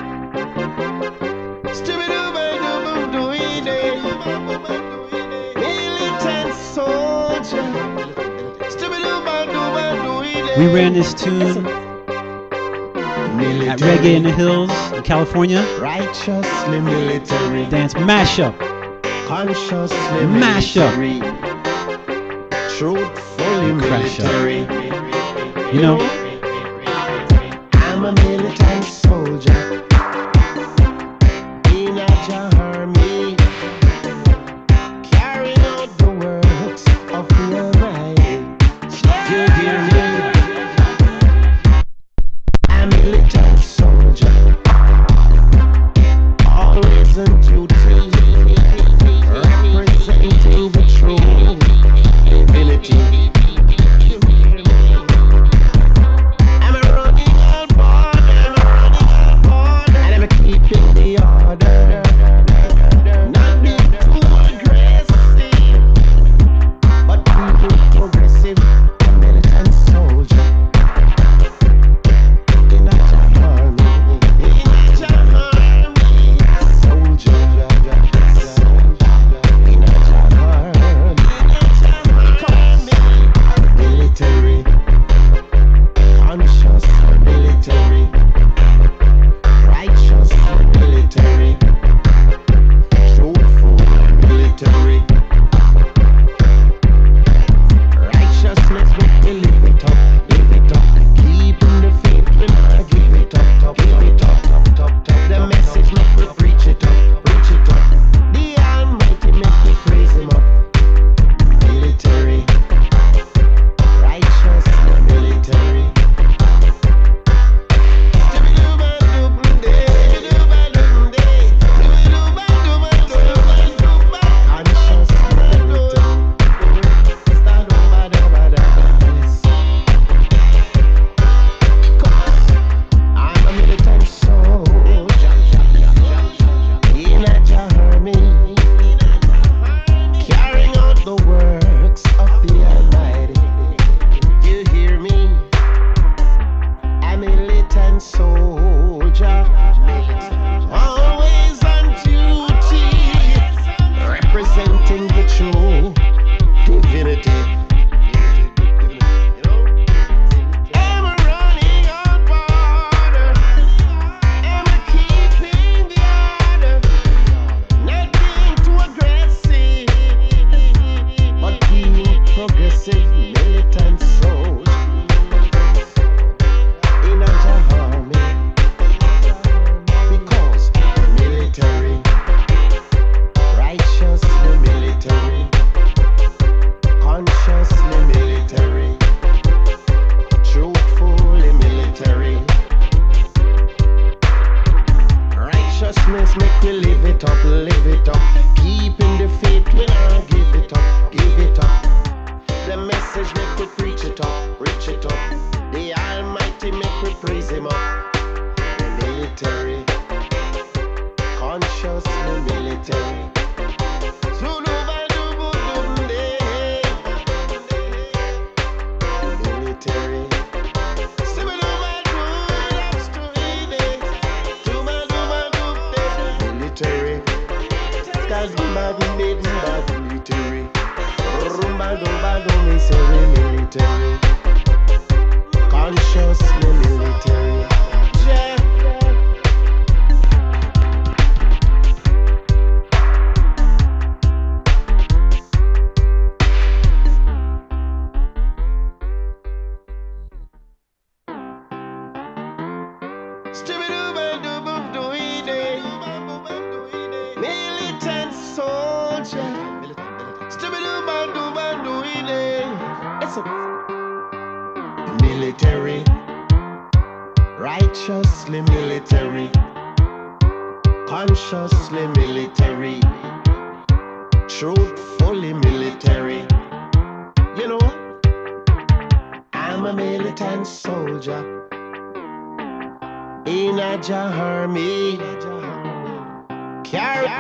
We ran this tune at Reggae in the Hills in California. Righteously military. Dance mashup. Consciously mashup. military. Truthfully military. You know, I'm a militant soldier in a army, carrying out the works of the Almighty. You hear me? I'm a militant soldier, always in duty, representing the true ability. military, consciously military. Yeah. Militant soldier. It's a military, righteously military, consciously military, truthfully military. You know, I'm a militant soldier in a army. Carry.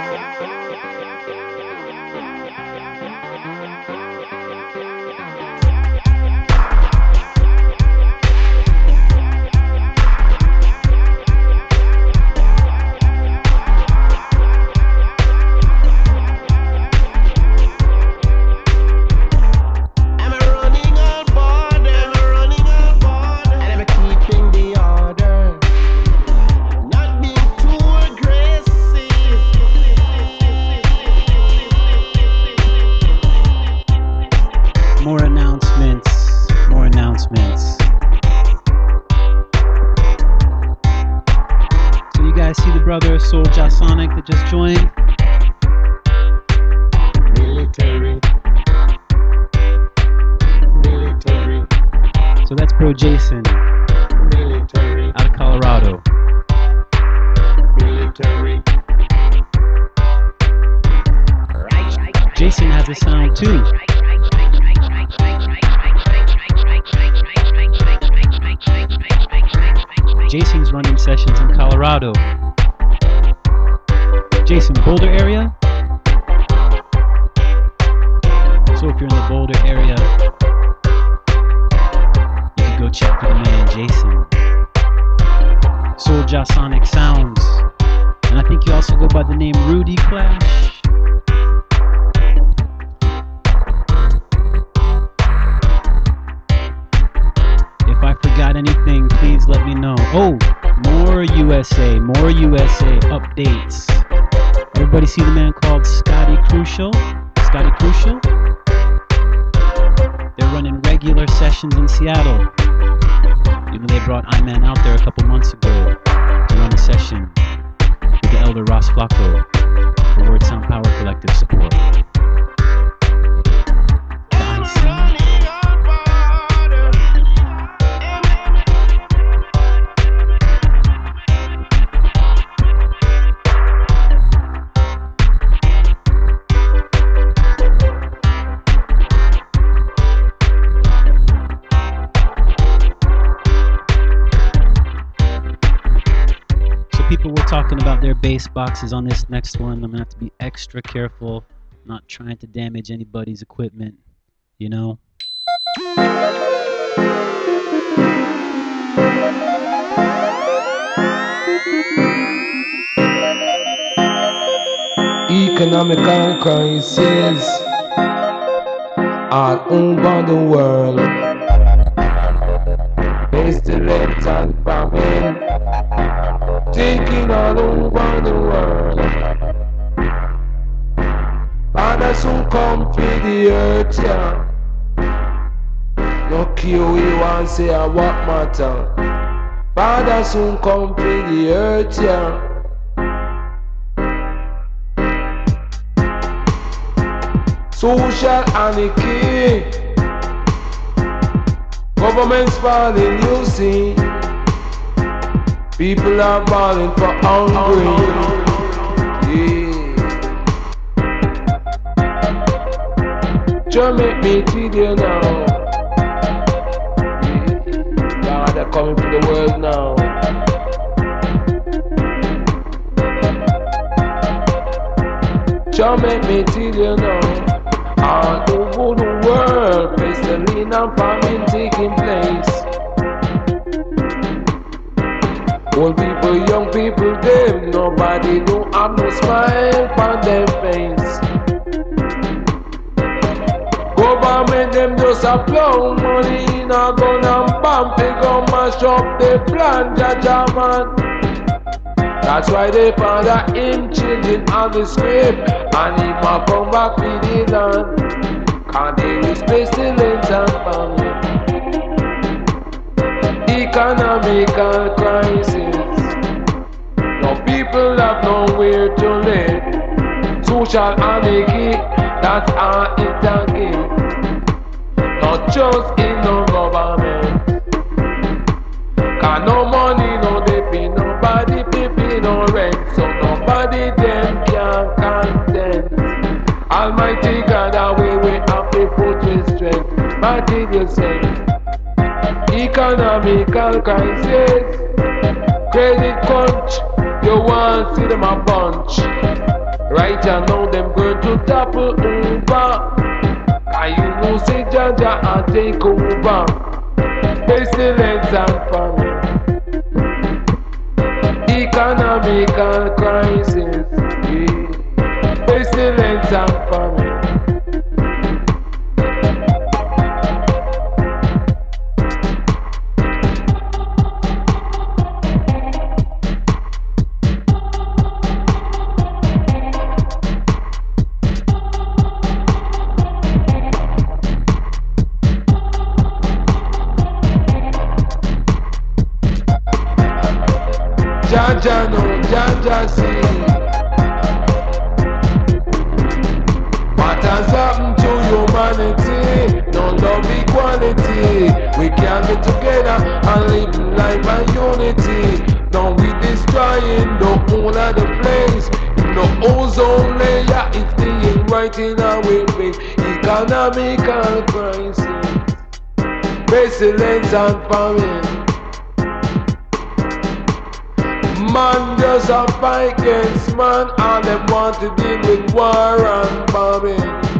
More announcements. More announcements. So you guys see the brother Soulja Sonic that just joined? Military. Military. So that's Bro Jason. Military. Out of Colorado. Military. Jason has a sound too. Jason's running sessions in Colorado. Jason, Boulder area? So if you're in the Boulder area, you can go check for the man Jason. Soulja Sonic Sounds. And I think you also go by the name Rudy Clash. If I forgot anything, please let me know. Oh, more U S A, more U S A updates. Everybody see the man called Scotty Crucial? Scotty Crucial? They're running regular sessions in Seattle. Even they brought I-Man out there a couple months ago to run a session with the elder Ross Flacco for Word Sound Power Collective support. People were talking about their bass boxes on this next one. I'm gonna have to be extra careful, not trying to damage anybody's equipment, you know. Economical crisis all over the world. Pestilence and famine taking all over the world. Father soon come to the earth, yeah. No care we want say a what matter. Father soon come to the earth, yeah. Social anarchy, governments falling, you see. People are balling for hungry. Yeah. Just make me tell you now. Yeah. God, they're coming to the world now. Just make me tell you now. All over the world, pestilence and famine taking place. Old people, young people, them, nobody don't have no smile on their face. Go back Government them just a blow money in a gun and bomb. They go mash up the plan, Jaja man. That's why they found a him changing on the script, and him a come back with the land. Can't they with pestilence and famine, economical crisis. No people have nowhere to live. Social anarchy, that's how it again. Not just in no government. Got no money, no they pay nobody, they pay no rent, so nobody them can content. Almighty God, away we have to put His strength. Material sense, economical crisis, credit crunch. You want see them a bunch. Right now them going to topple over. And you know say Jaja and take over. Pestilence and famine, economical crisis, yeah. Pestilence and famine. Jaja no, Jaja see. What has happened to humanity? No love, equality. We can't get together and live life and unity. Now we destroying the whole of the place. The ozone layer is staying right in our way. Economical crisis, pestilence and famine. Man just a fight against man, and them want to deal with war and bombing.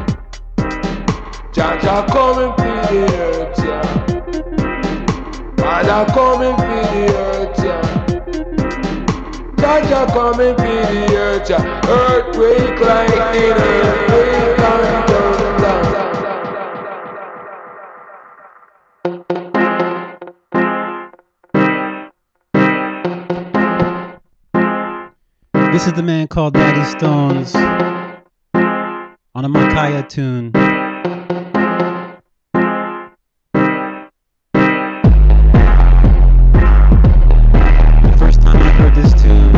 Jaja coming for the earth, yeah. Father coming for the earth, yeah. Jaja coming for the earth, yeah. Earthquake, lightning, earthquake and thunder. This is the man called Daddy Stones on a Makaya tune. The first time I heard this tune,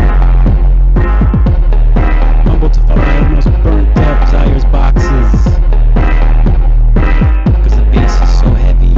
Mumble to Fire almost burnt up Zaire's boxes because the bass is so heavy.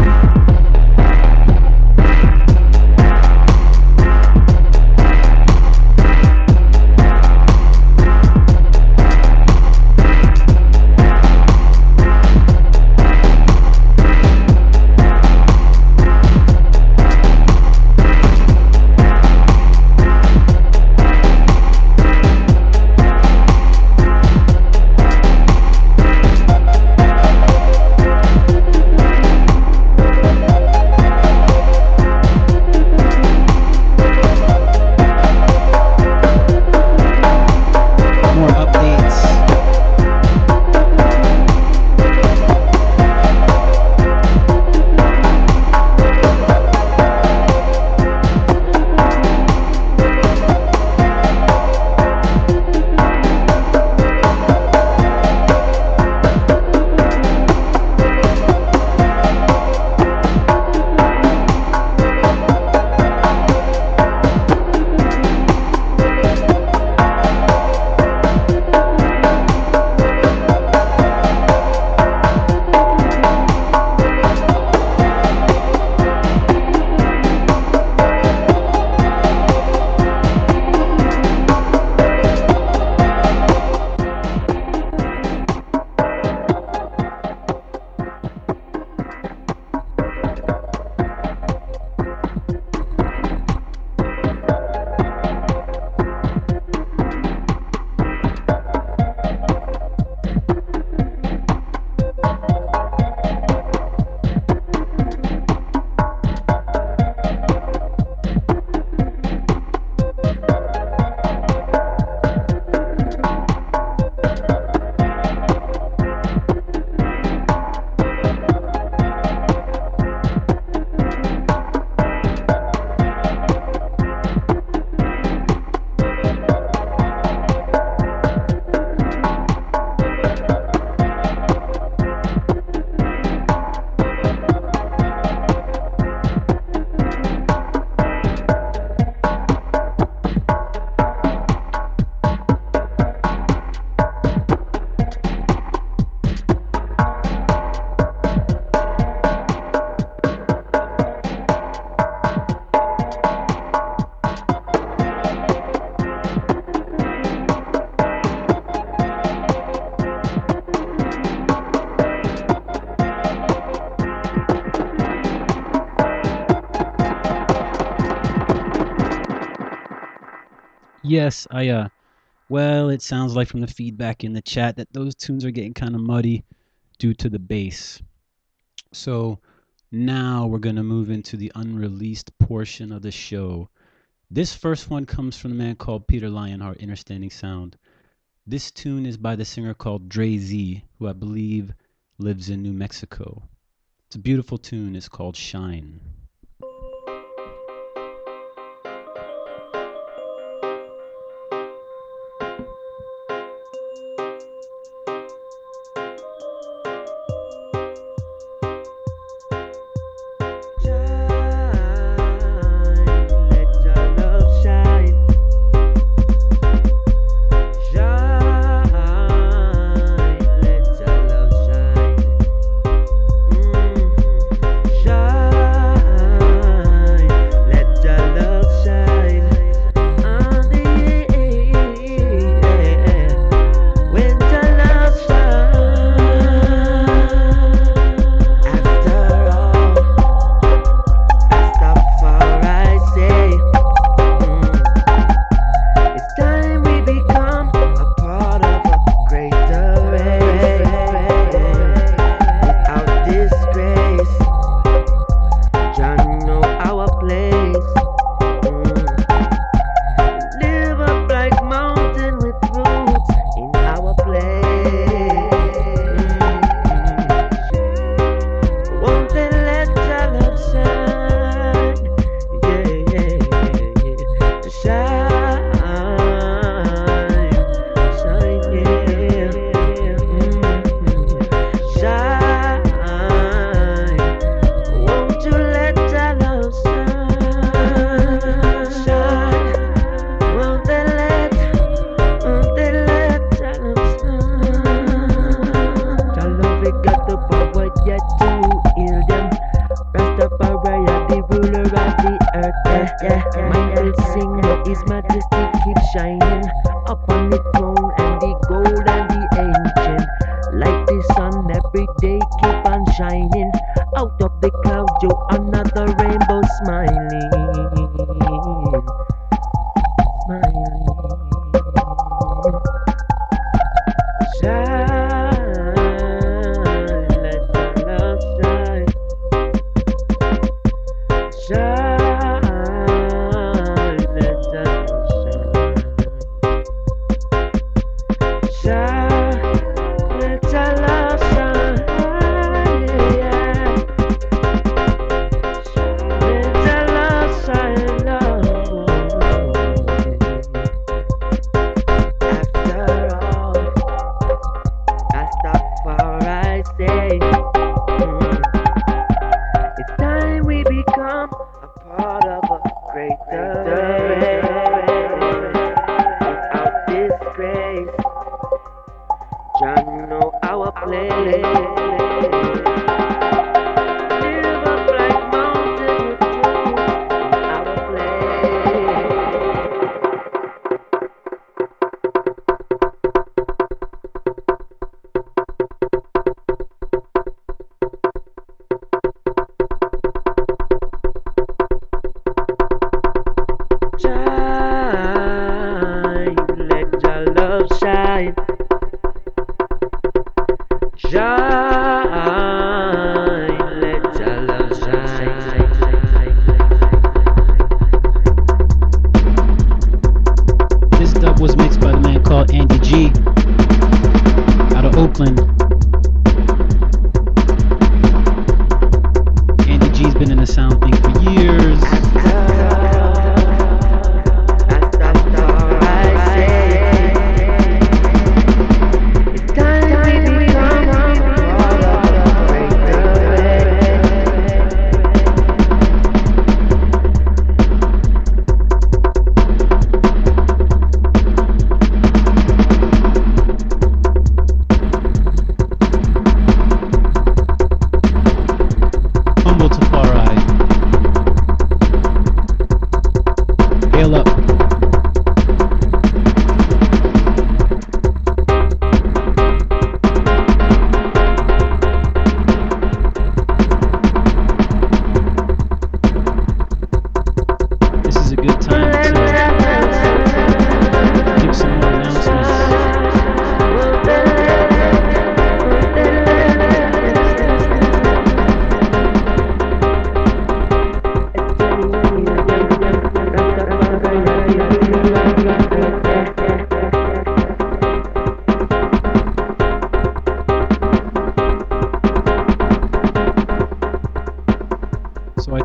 Yes, I uh well, it sounds like from the feedback in the chat that those tunes are getting kind of muddy due to the bass. So now we're going to move into the unreleased portion of the show. This first one comes from a man called Peter Lionheart, Understanding Sound. This tune is by the singer called Dre Z, who I believe lives in New Mexico. It's a beautiful tune. It's called Shine.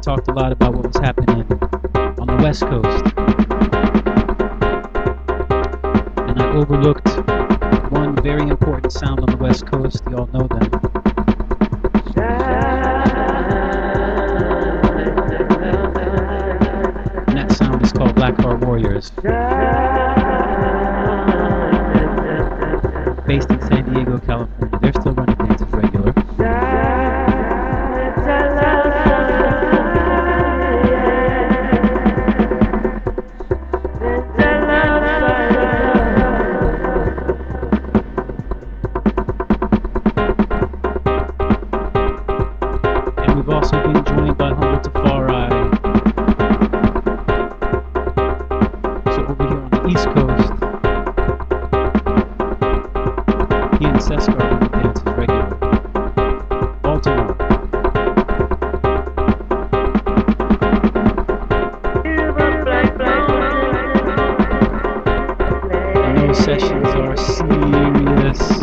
talked a lot about what was happening on the West Coast. And I overlooked one very important sound on the West Coast. You all know them. And that sound is called Black Heart Warriors. Based in San Diego, California. They're still running dances regular. And we've also been joined by Humble Tafari. So over here on the East Coast, he and Seska are running dances regular. Baltimore. And those sessions are serious.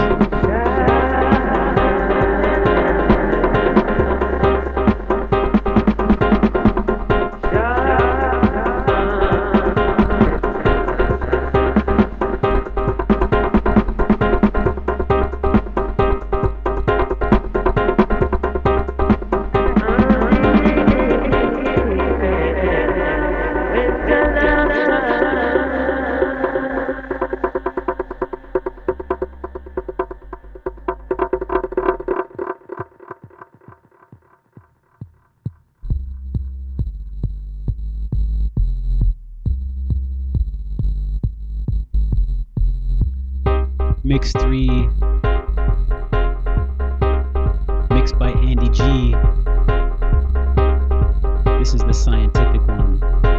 Mix three, mixed by Andy G. This is the scientific one.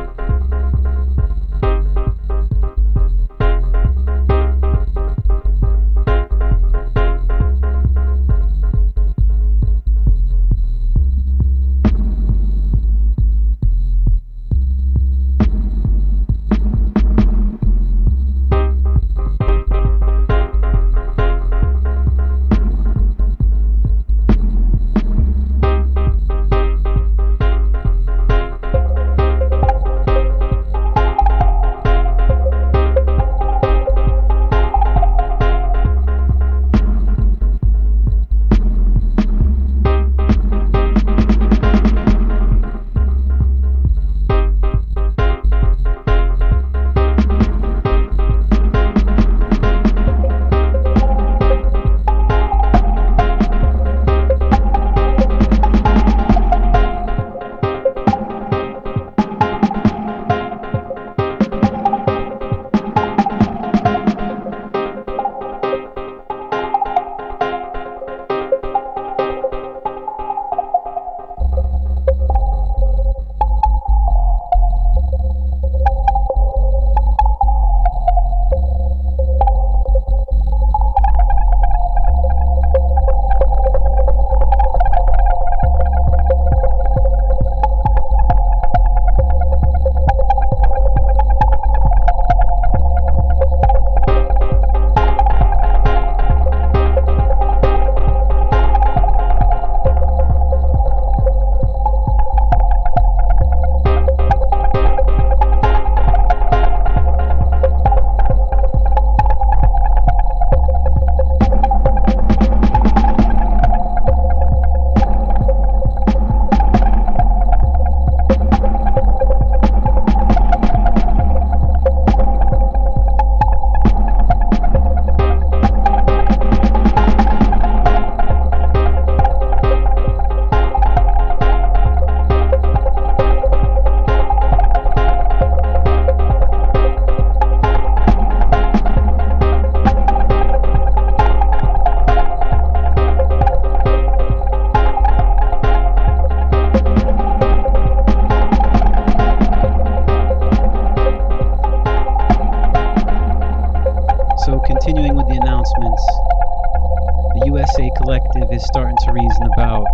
Collective is starting to reason about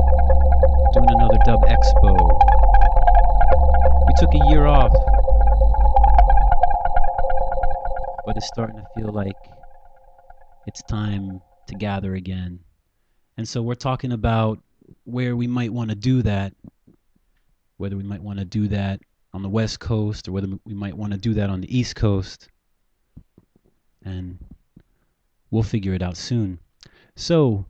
doing another Dub Expo. We took a year off, but it's starting to feel like it's time to gather again. And so we're talking about where we might want to do that. whether we might want to do that on the West Coast or whether we might want to do that on the East Coast. And we'll figure it out soon. So,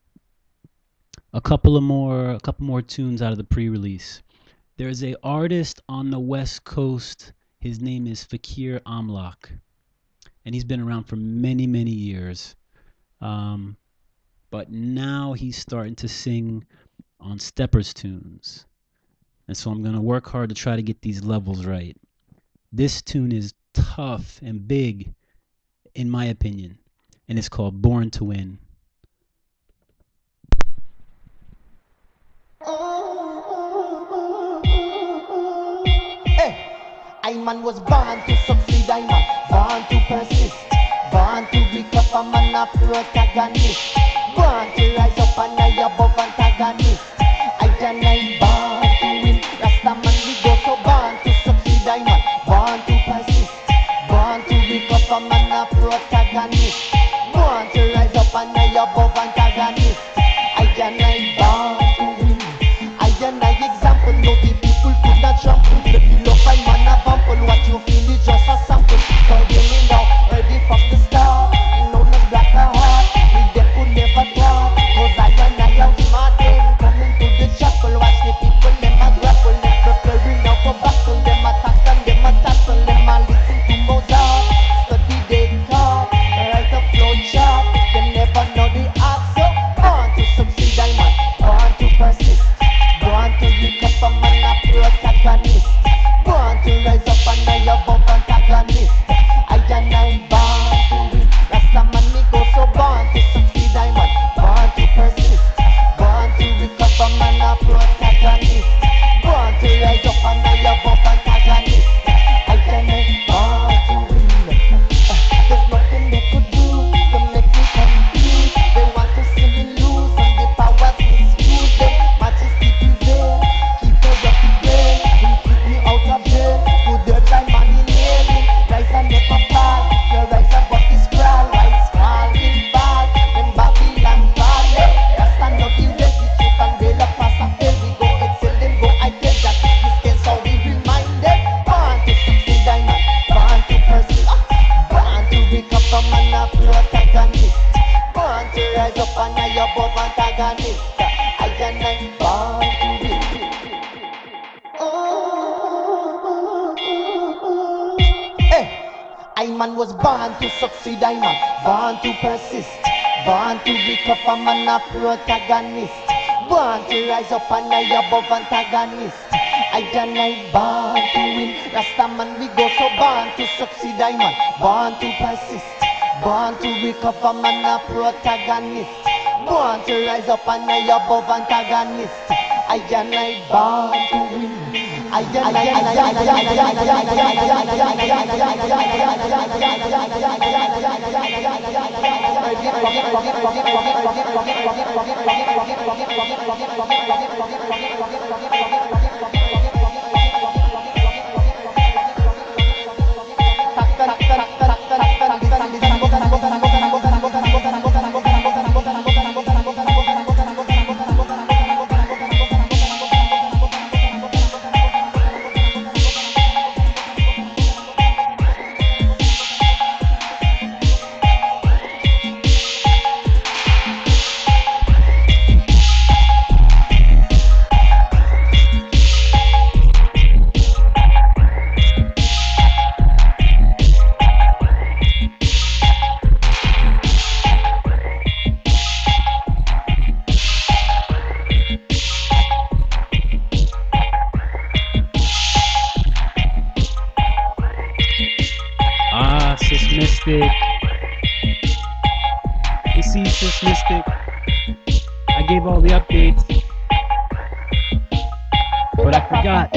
a couple of more, a couple more tunes out of the pre-release. There's a artist on the West Coast. His name is Fakir Amlak, and he's been around for many, many years. Um, but now he's starting to sing on Steppers tunes, and so I'm gonna work hard to try to get these levels right. This tune is tough and big, in my opinion, and it's called Born to Win. Hey, I man was born to succeed, I man born to persist, born to become a man of protagonist, born to rise up and I above antagonist. I can I born to win, Rasta man we go so born to succeed, I man born to persist, born to become a man of protagonist, born to rise up and I above antagonist. I can I born to win, I can I example, no the people could not jump. The pillow find man a bumble, what you feel is just a sample. So you me now, ready from the start, no no black a heart, we they could never talk, cause I and I out smarting, coming to the chapel, watch the people, them a grapple, them preparing now for battle, them attack and them a tackle, them a listen to Mozart, study they talk, write a flow chart, them never know the art, so born to succeed, I man, born to persist, born to become a man a protagonist, born to rise up and I above antagonist. I and I born to win, Rasta man me go so born to succeed, I man, born to persist, born to become a man a protagonist, born to rise up and I above antagonist. I and I born to win. There's nothing they could do to make me confused. They want to see me lose and the powers misuse them. Majesty prevail, keep it up to date, and keep me out of jail. Good dirt by money nailing, rise and never fall. Your rise and what is crawl, rise falling bad. Them Babylon falling, that's not the way the truth and they love pass and fail. We go excel them, go I tell that this case how we remind them. Born to succeed, I man, born to persist, born to become a man of protagonist, born to rise up and I above antagonist. I and I born to win. Hey, I man was born to succeed, I man born to persist, born to become a man of protagonist, born to rise up and I above antagonist. I and I born to win, Rasta man we go so born to succeed, I man born to persist, born to become a man of protagonist, born to rise up and I above antagonist. I and I born to win. I and Mystic. You see, Sis Mystic, I gave all the updates, but I forgot.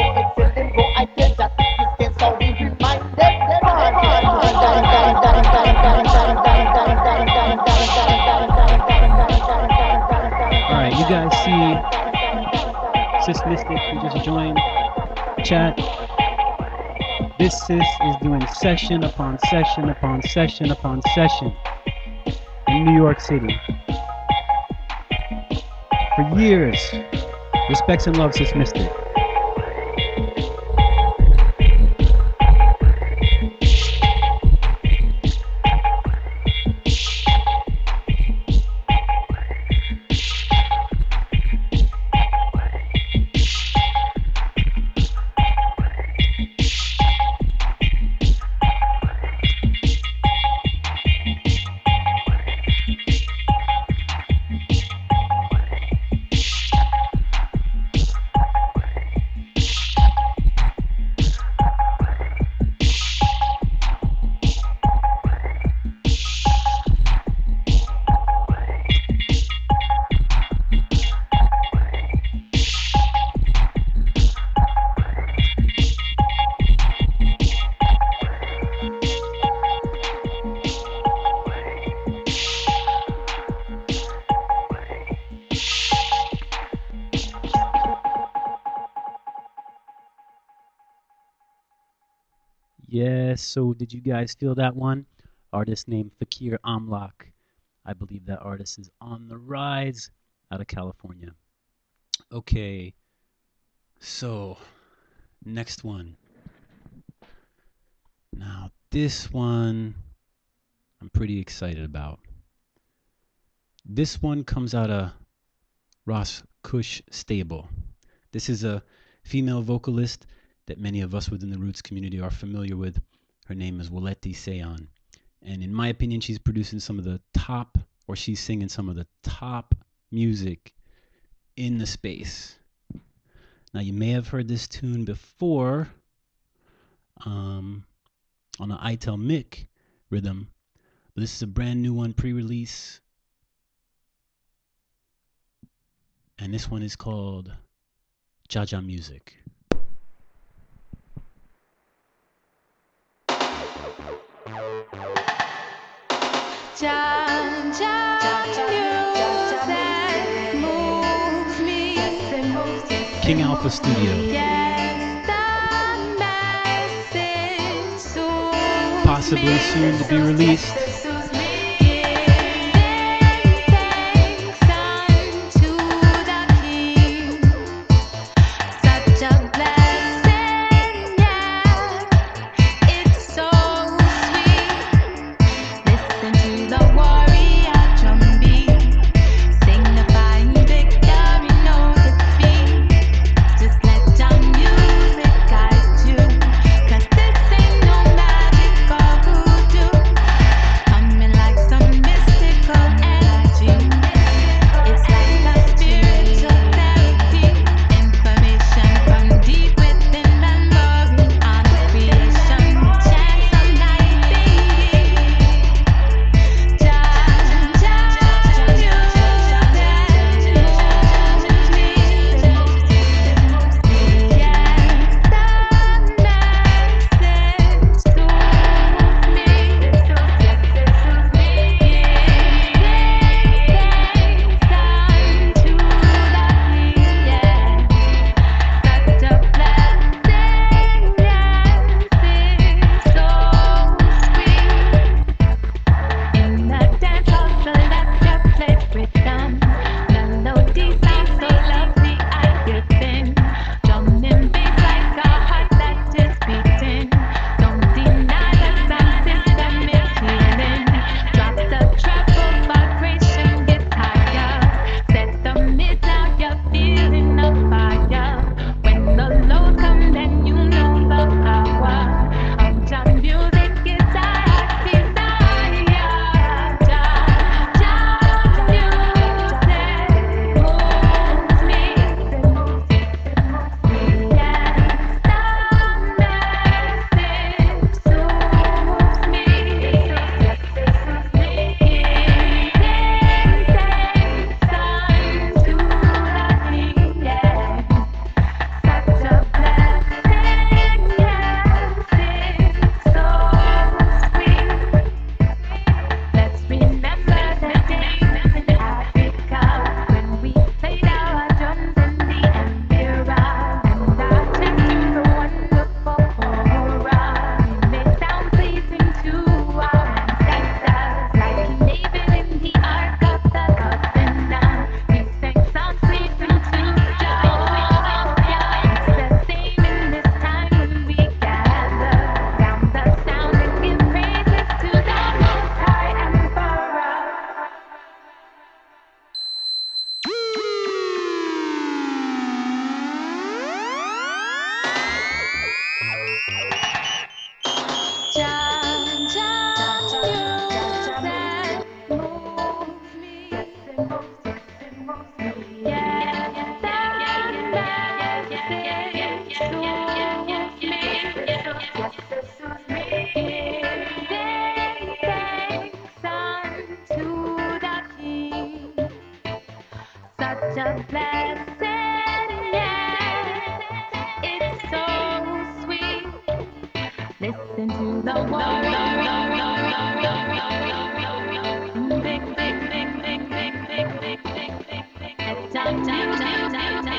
Alright, you guys see Sis Mystic who just joined the chat. This sis is doing session upon session upon session upon session in New York City for years. Respects and love, Sis Mystic. Yes, so did you guys feel that one? Artist named Fakir Amlak. I believe that artist is on the rise out of California. Okay, so next one. Now, this one I'm pretty excited about. This one comes out of Ross Kush Stable. This is a female vocalist that many of us within the Roots community are familiar with. Her name is Waleti Seyon. And in my opinion, she's producing some of the top, or she's singing some of the top music in the space. Now, you may have heard this tune before um, on an Itel Mick rhythm, but this is a brand new one, pre-release. And this one is called Jaja Music. King Alpha Studio. Possibly soon to be released.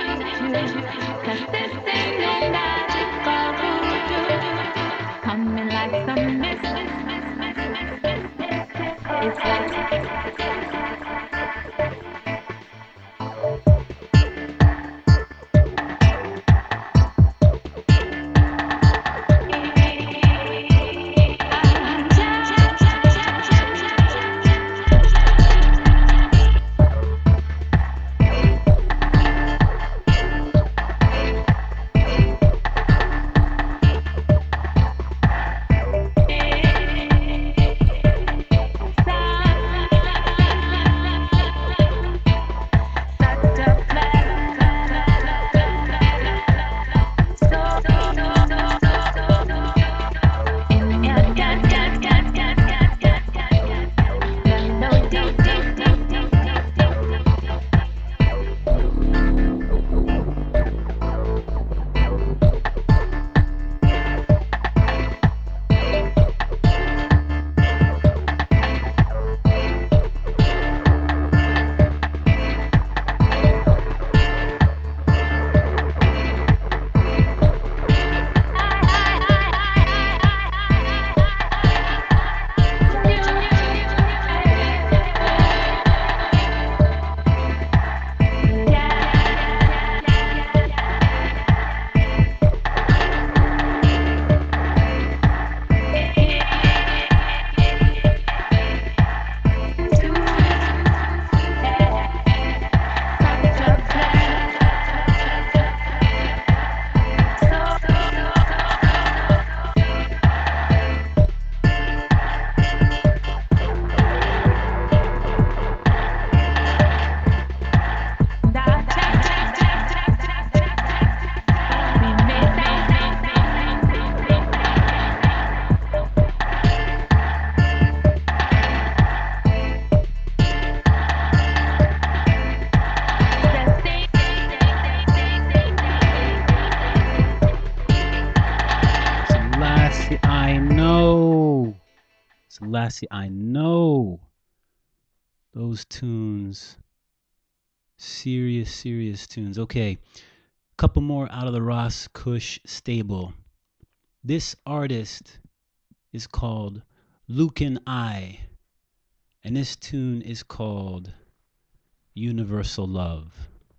Cause this ain't no magic ball voodoo. Coming Selassie, I know. Selassie, I know. Those tunes. Serious, serious tunes. Okay. Couple more out of the Ross Kush stable. This artist is called Lucan I. And this tune is called Universal Love.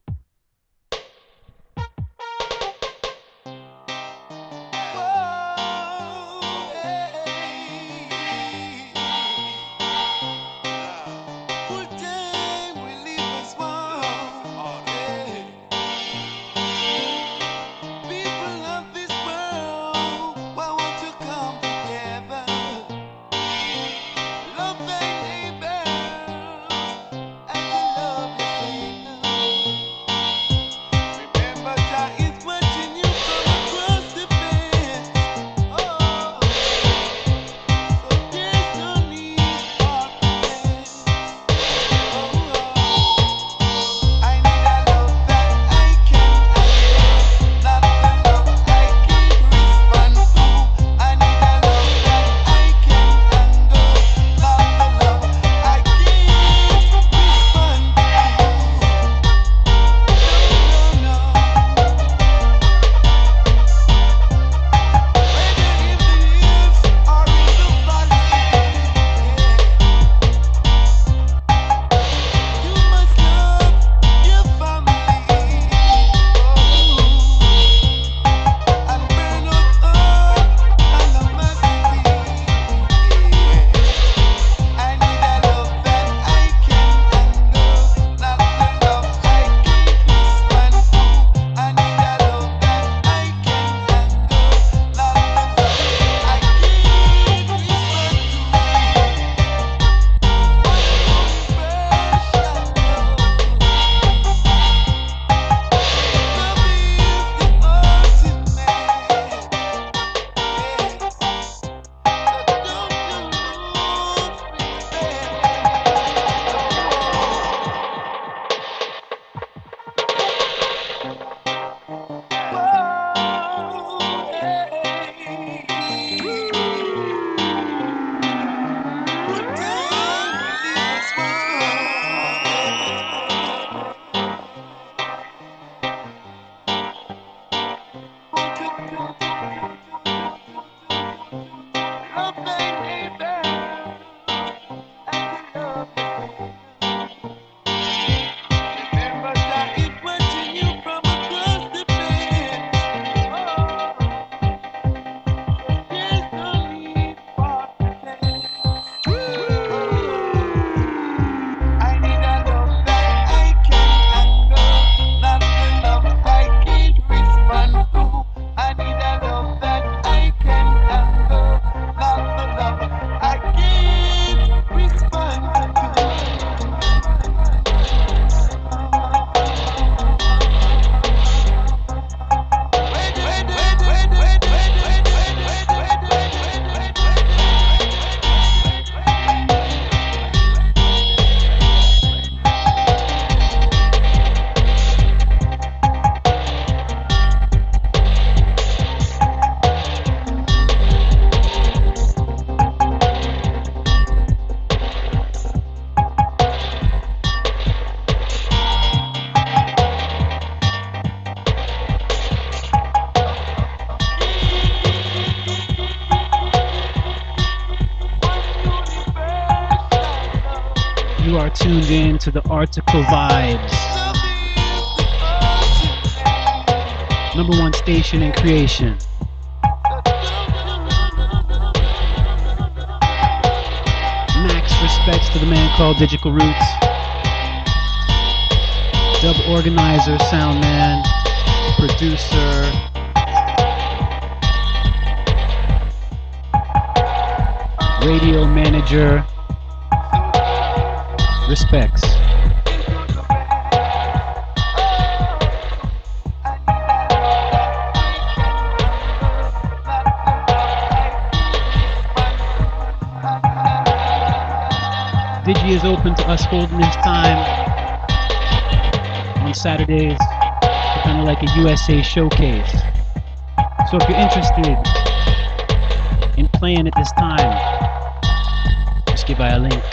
You are tuned in to the Article Vibes, number one station in creation. Max respects to the man called Digital Roots, dub organizer, sound man, producer, radio manager. Respects. Digi is open to us holding this time on Saturdays, kind of like a U S A showcase. So if you're interested playing at this time. Just give by a link.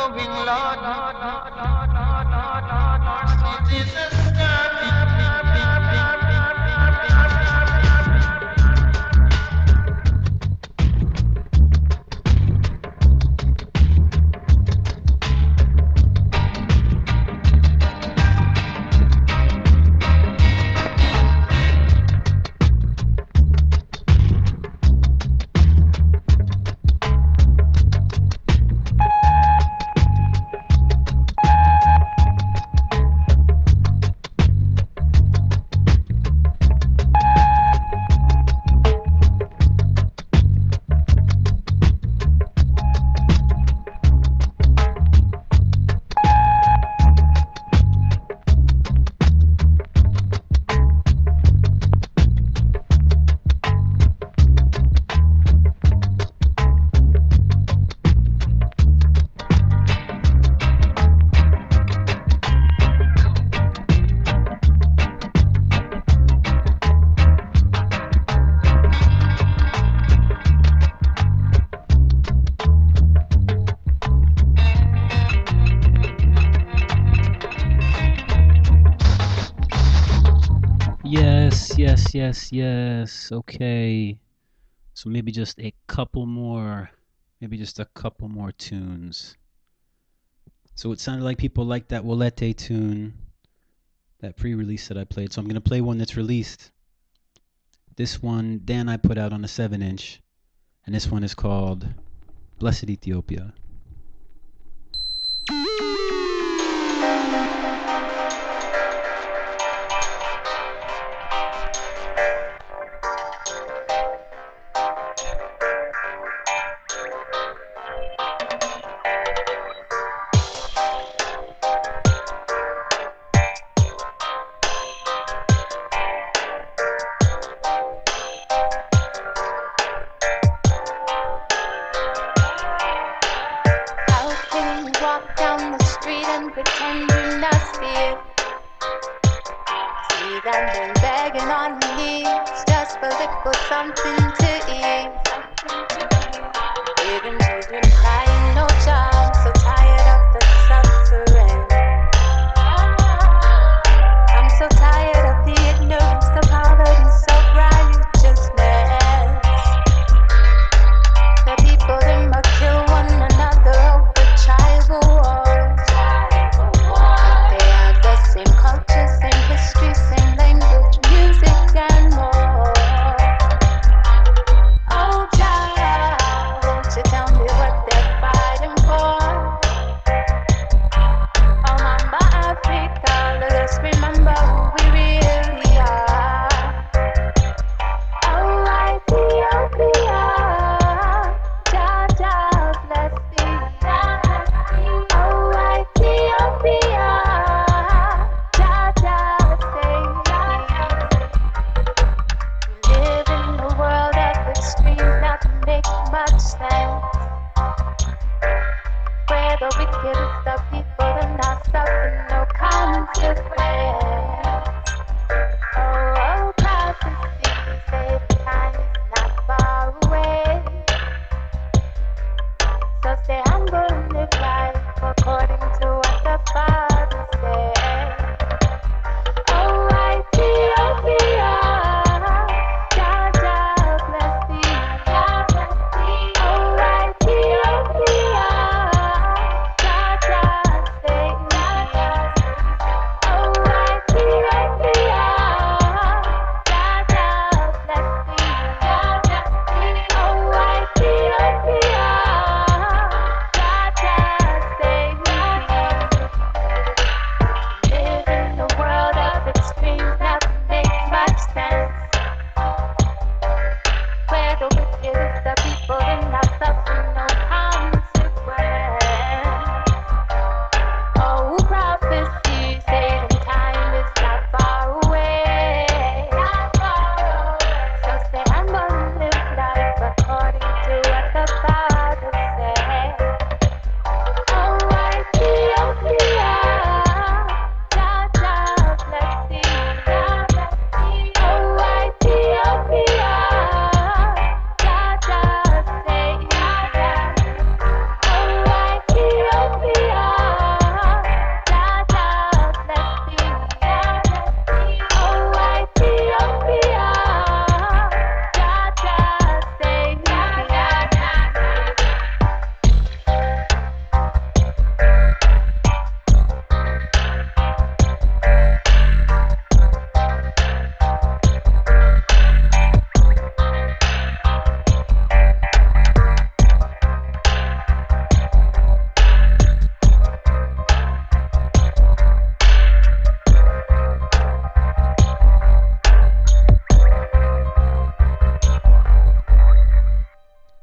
knowing, Lord. It is a Yes, yes, yes, yes. Okay. So maybe just a couple more, maybe just a couple more tunes. So it sounded like people liked that Wolete tune, that pre-release that I played. So I'm going to play one that's released. This one, Dan, I put out on a seven inch. And this one is called Blessed Ethiopia.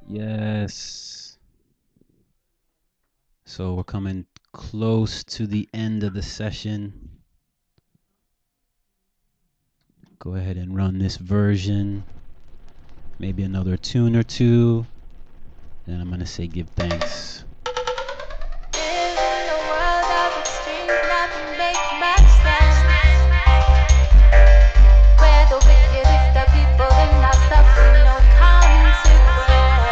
Yes. So we're coming close to the end of the session. Go ahead and run this version. Maybe another tune or two. Then I'm going to say give thanks. In a world of extremes, nothing makes much sense. Where the wicked is the people and not suffering no consequence.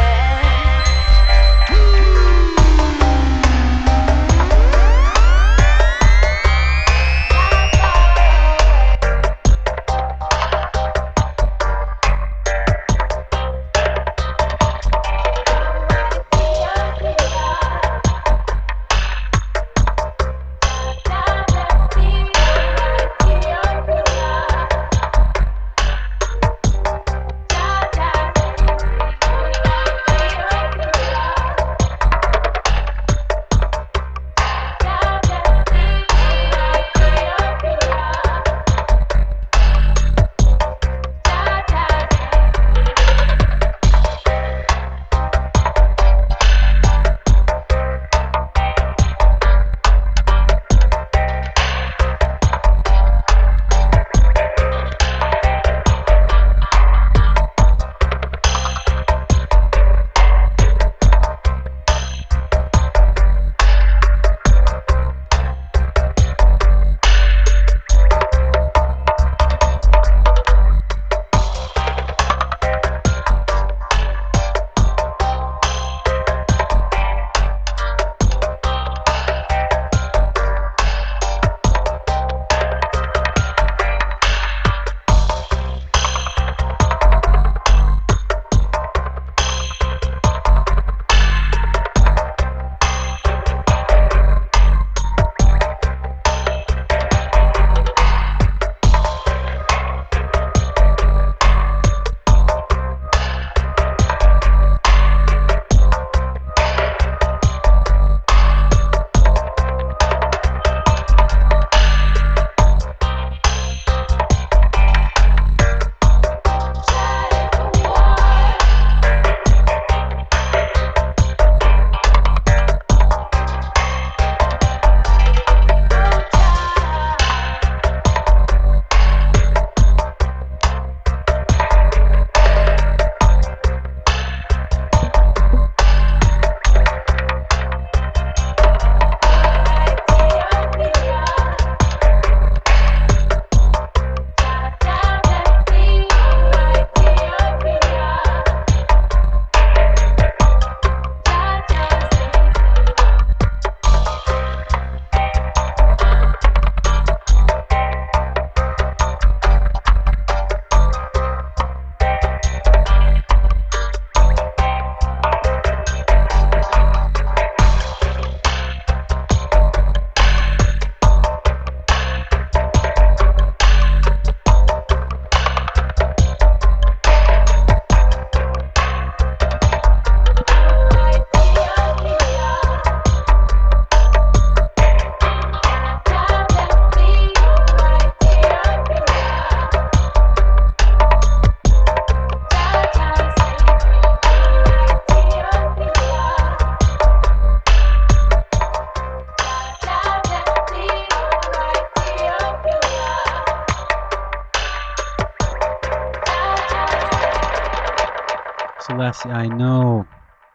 Selassie, I know.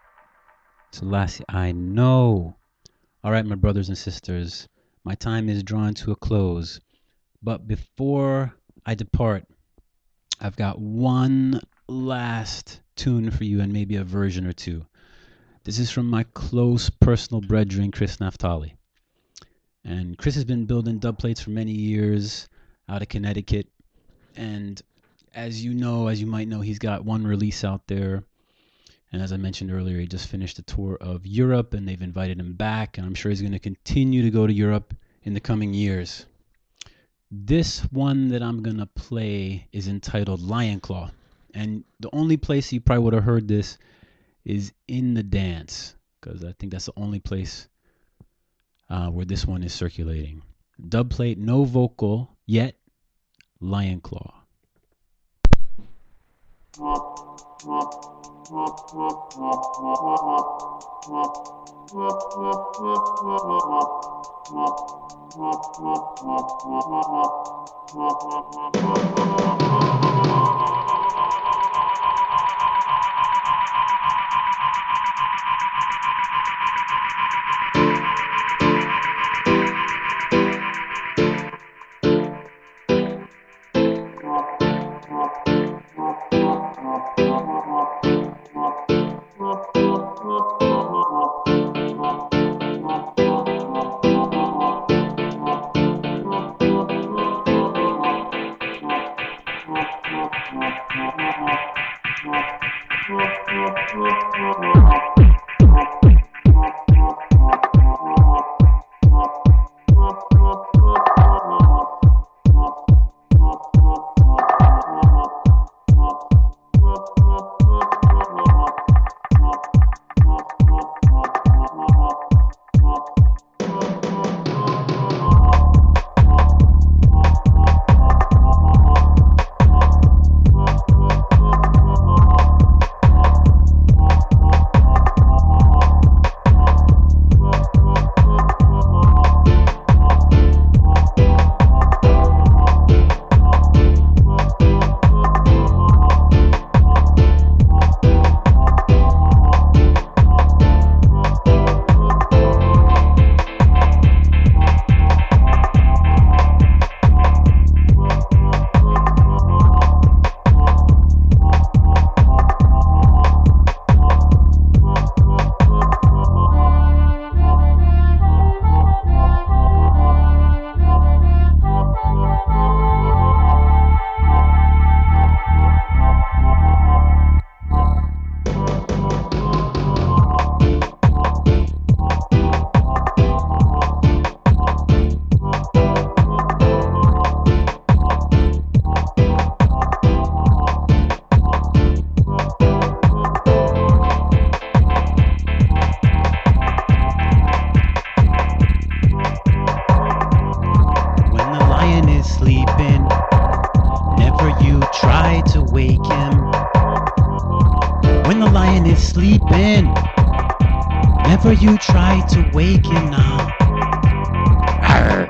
Selassie, I know. All right, my brothers and sisters, my time is drawing to a close. But before I depart, I've got one last tune for you and maybe a version or two. This is from my close personal brethren, Chris Naftali. And Chris has been building dub plates for many years out of Connecticut. And as you know, as you might know, he's got one release out there. And as I mentioned earlier, he just finished a tour of Europe and they've invited him back. And I'm sure he's going to continue to go to Europe in the coming years. This one that I'm going to play is entitled Lion Claw. And the only place you probably would have heard this is in the dance, because I think that's the only place uh, where this one is circulating. Dub plate, no vocal yet, Lion Claw. Never you try to wake him now. Arr.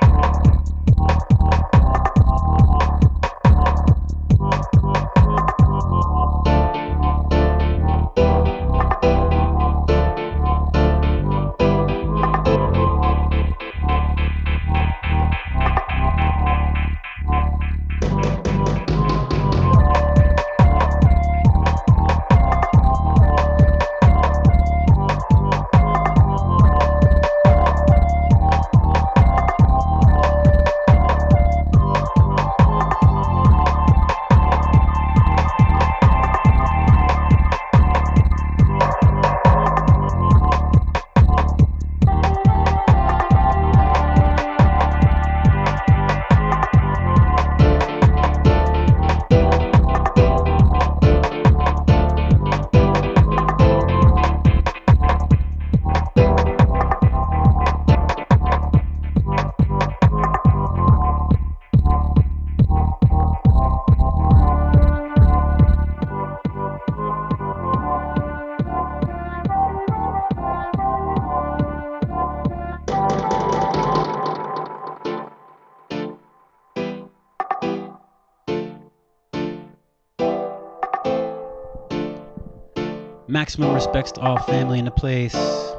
Maximum respects to all family in the place.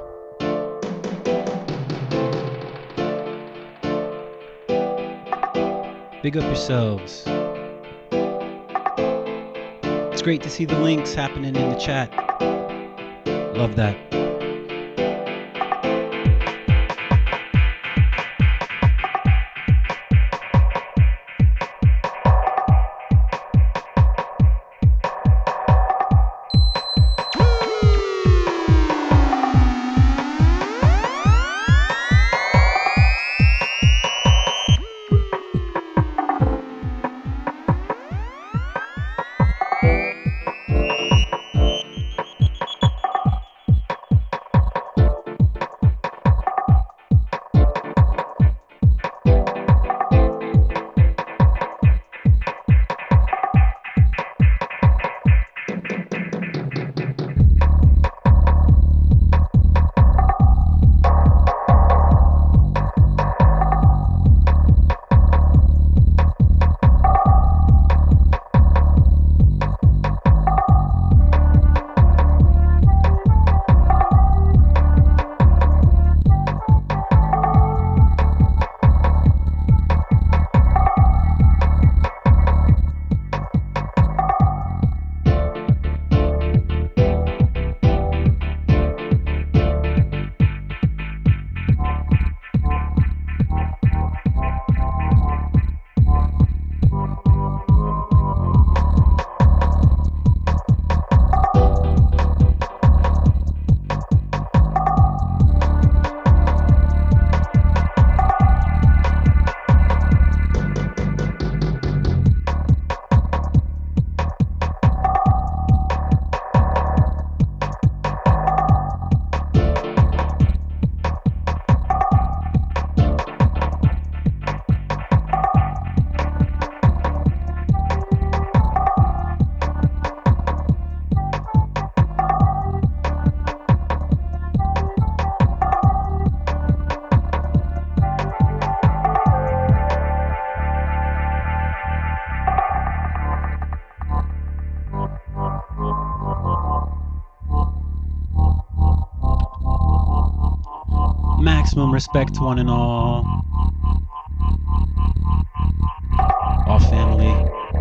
Big up yourselves. It's great to see the links happening in the chat. Love that. Maximum respect to one and all. All family.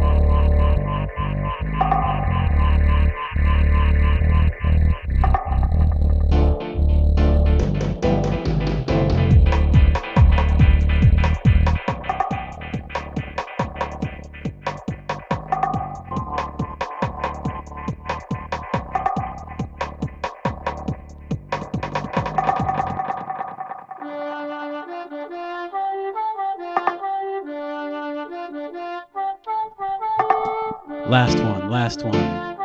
Last one, last one.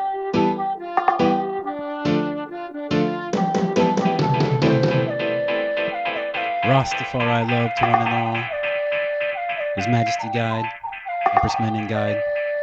Rastafari love to one and all. His Majesty Guide, Empress Menen Guide.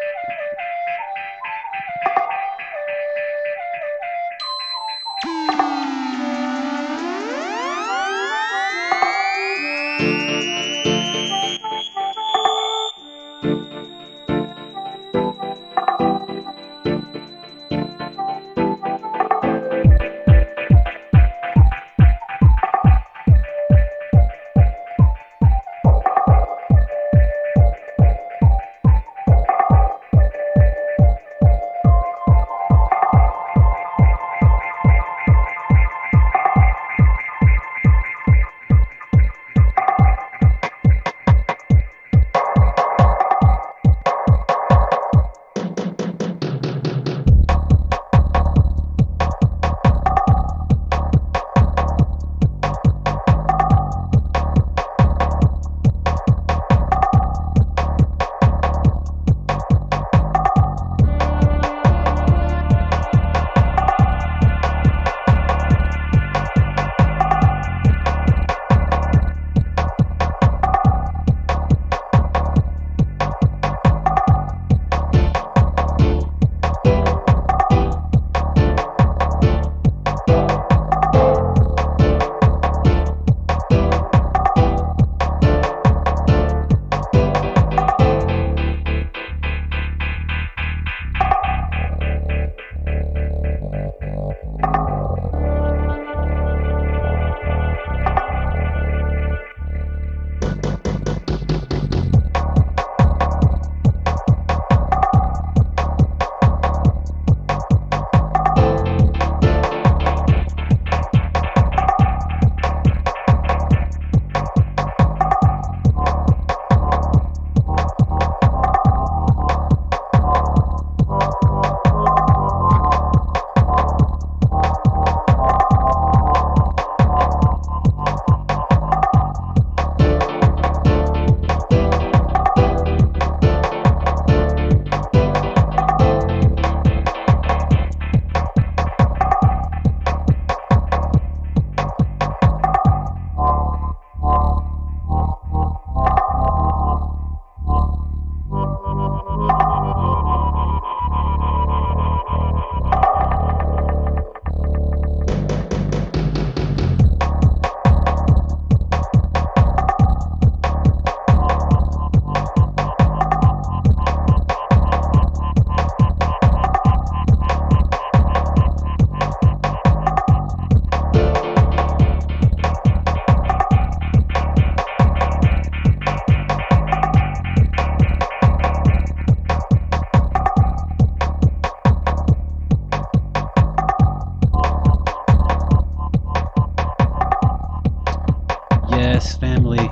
Yes, family.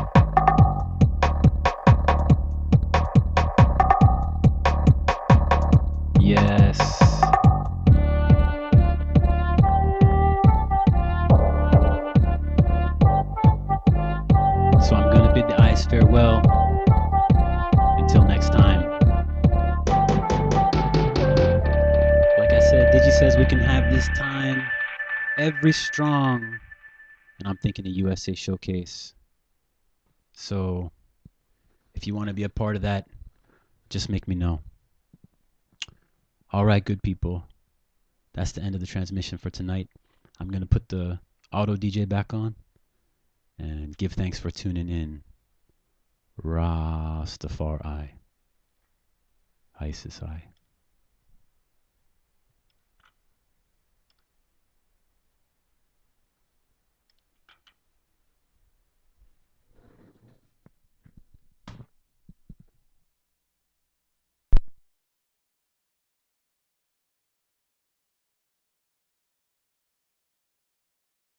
Yes. So I'm gonna bid the eyes farewell. Until next time. Like I said, Digi says we can have this time every strong. And I'm thinking a U S A showcase. So if you want to be a part of that, just make me know. All right, good people. That's the end of the transmission for tonight. I'm going to put the auto D J back on and give thanks for tuning in. Rastafari. Isis I.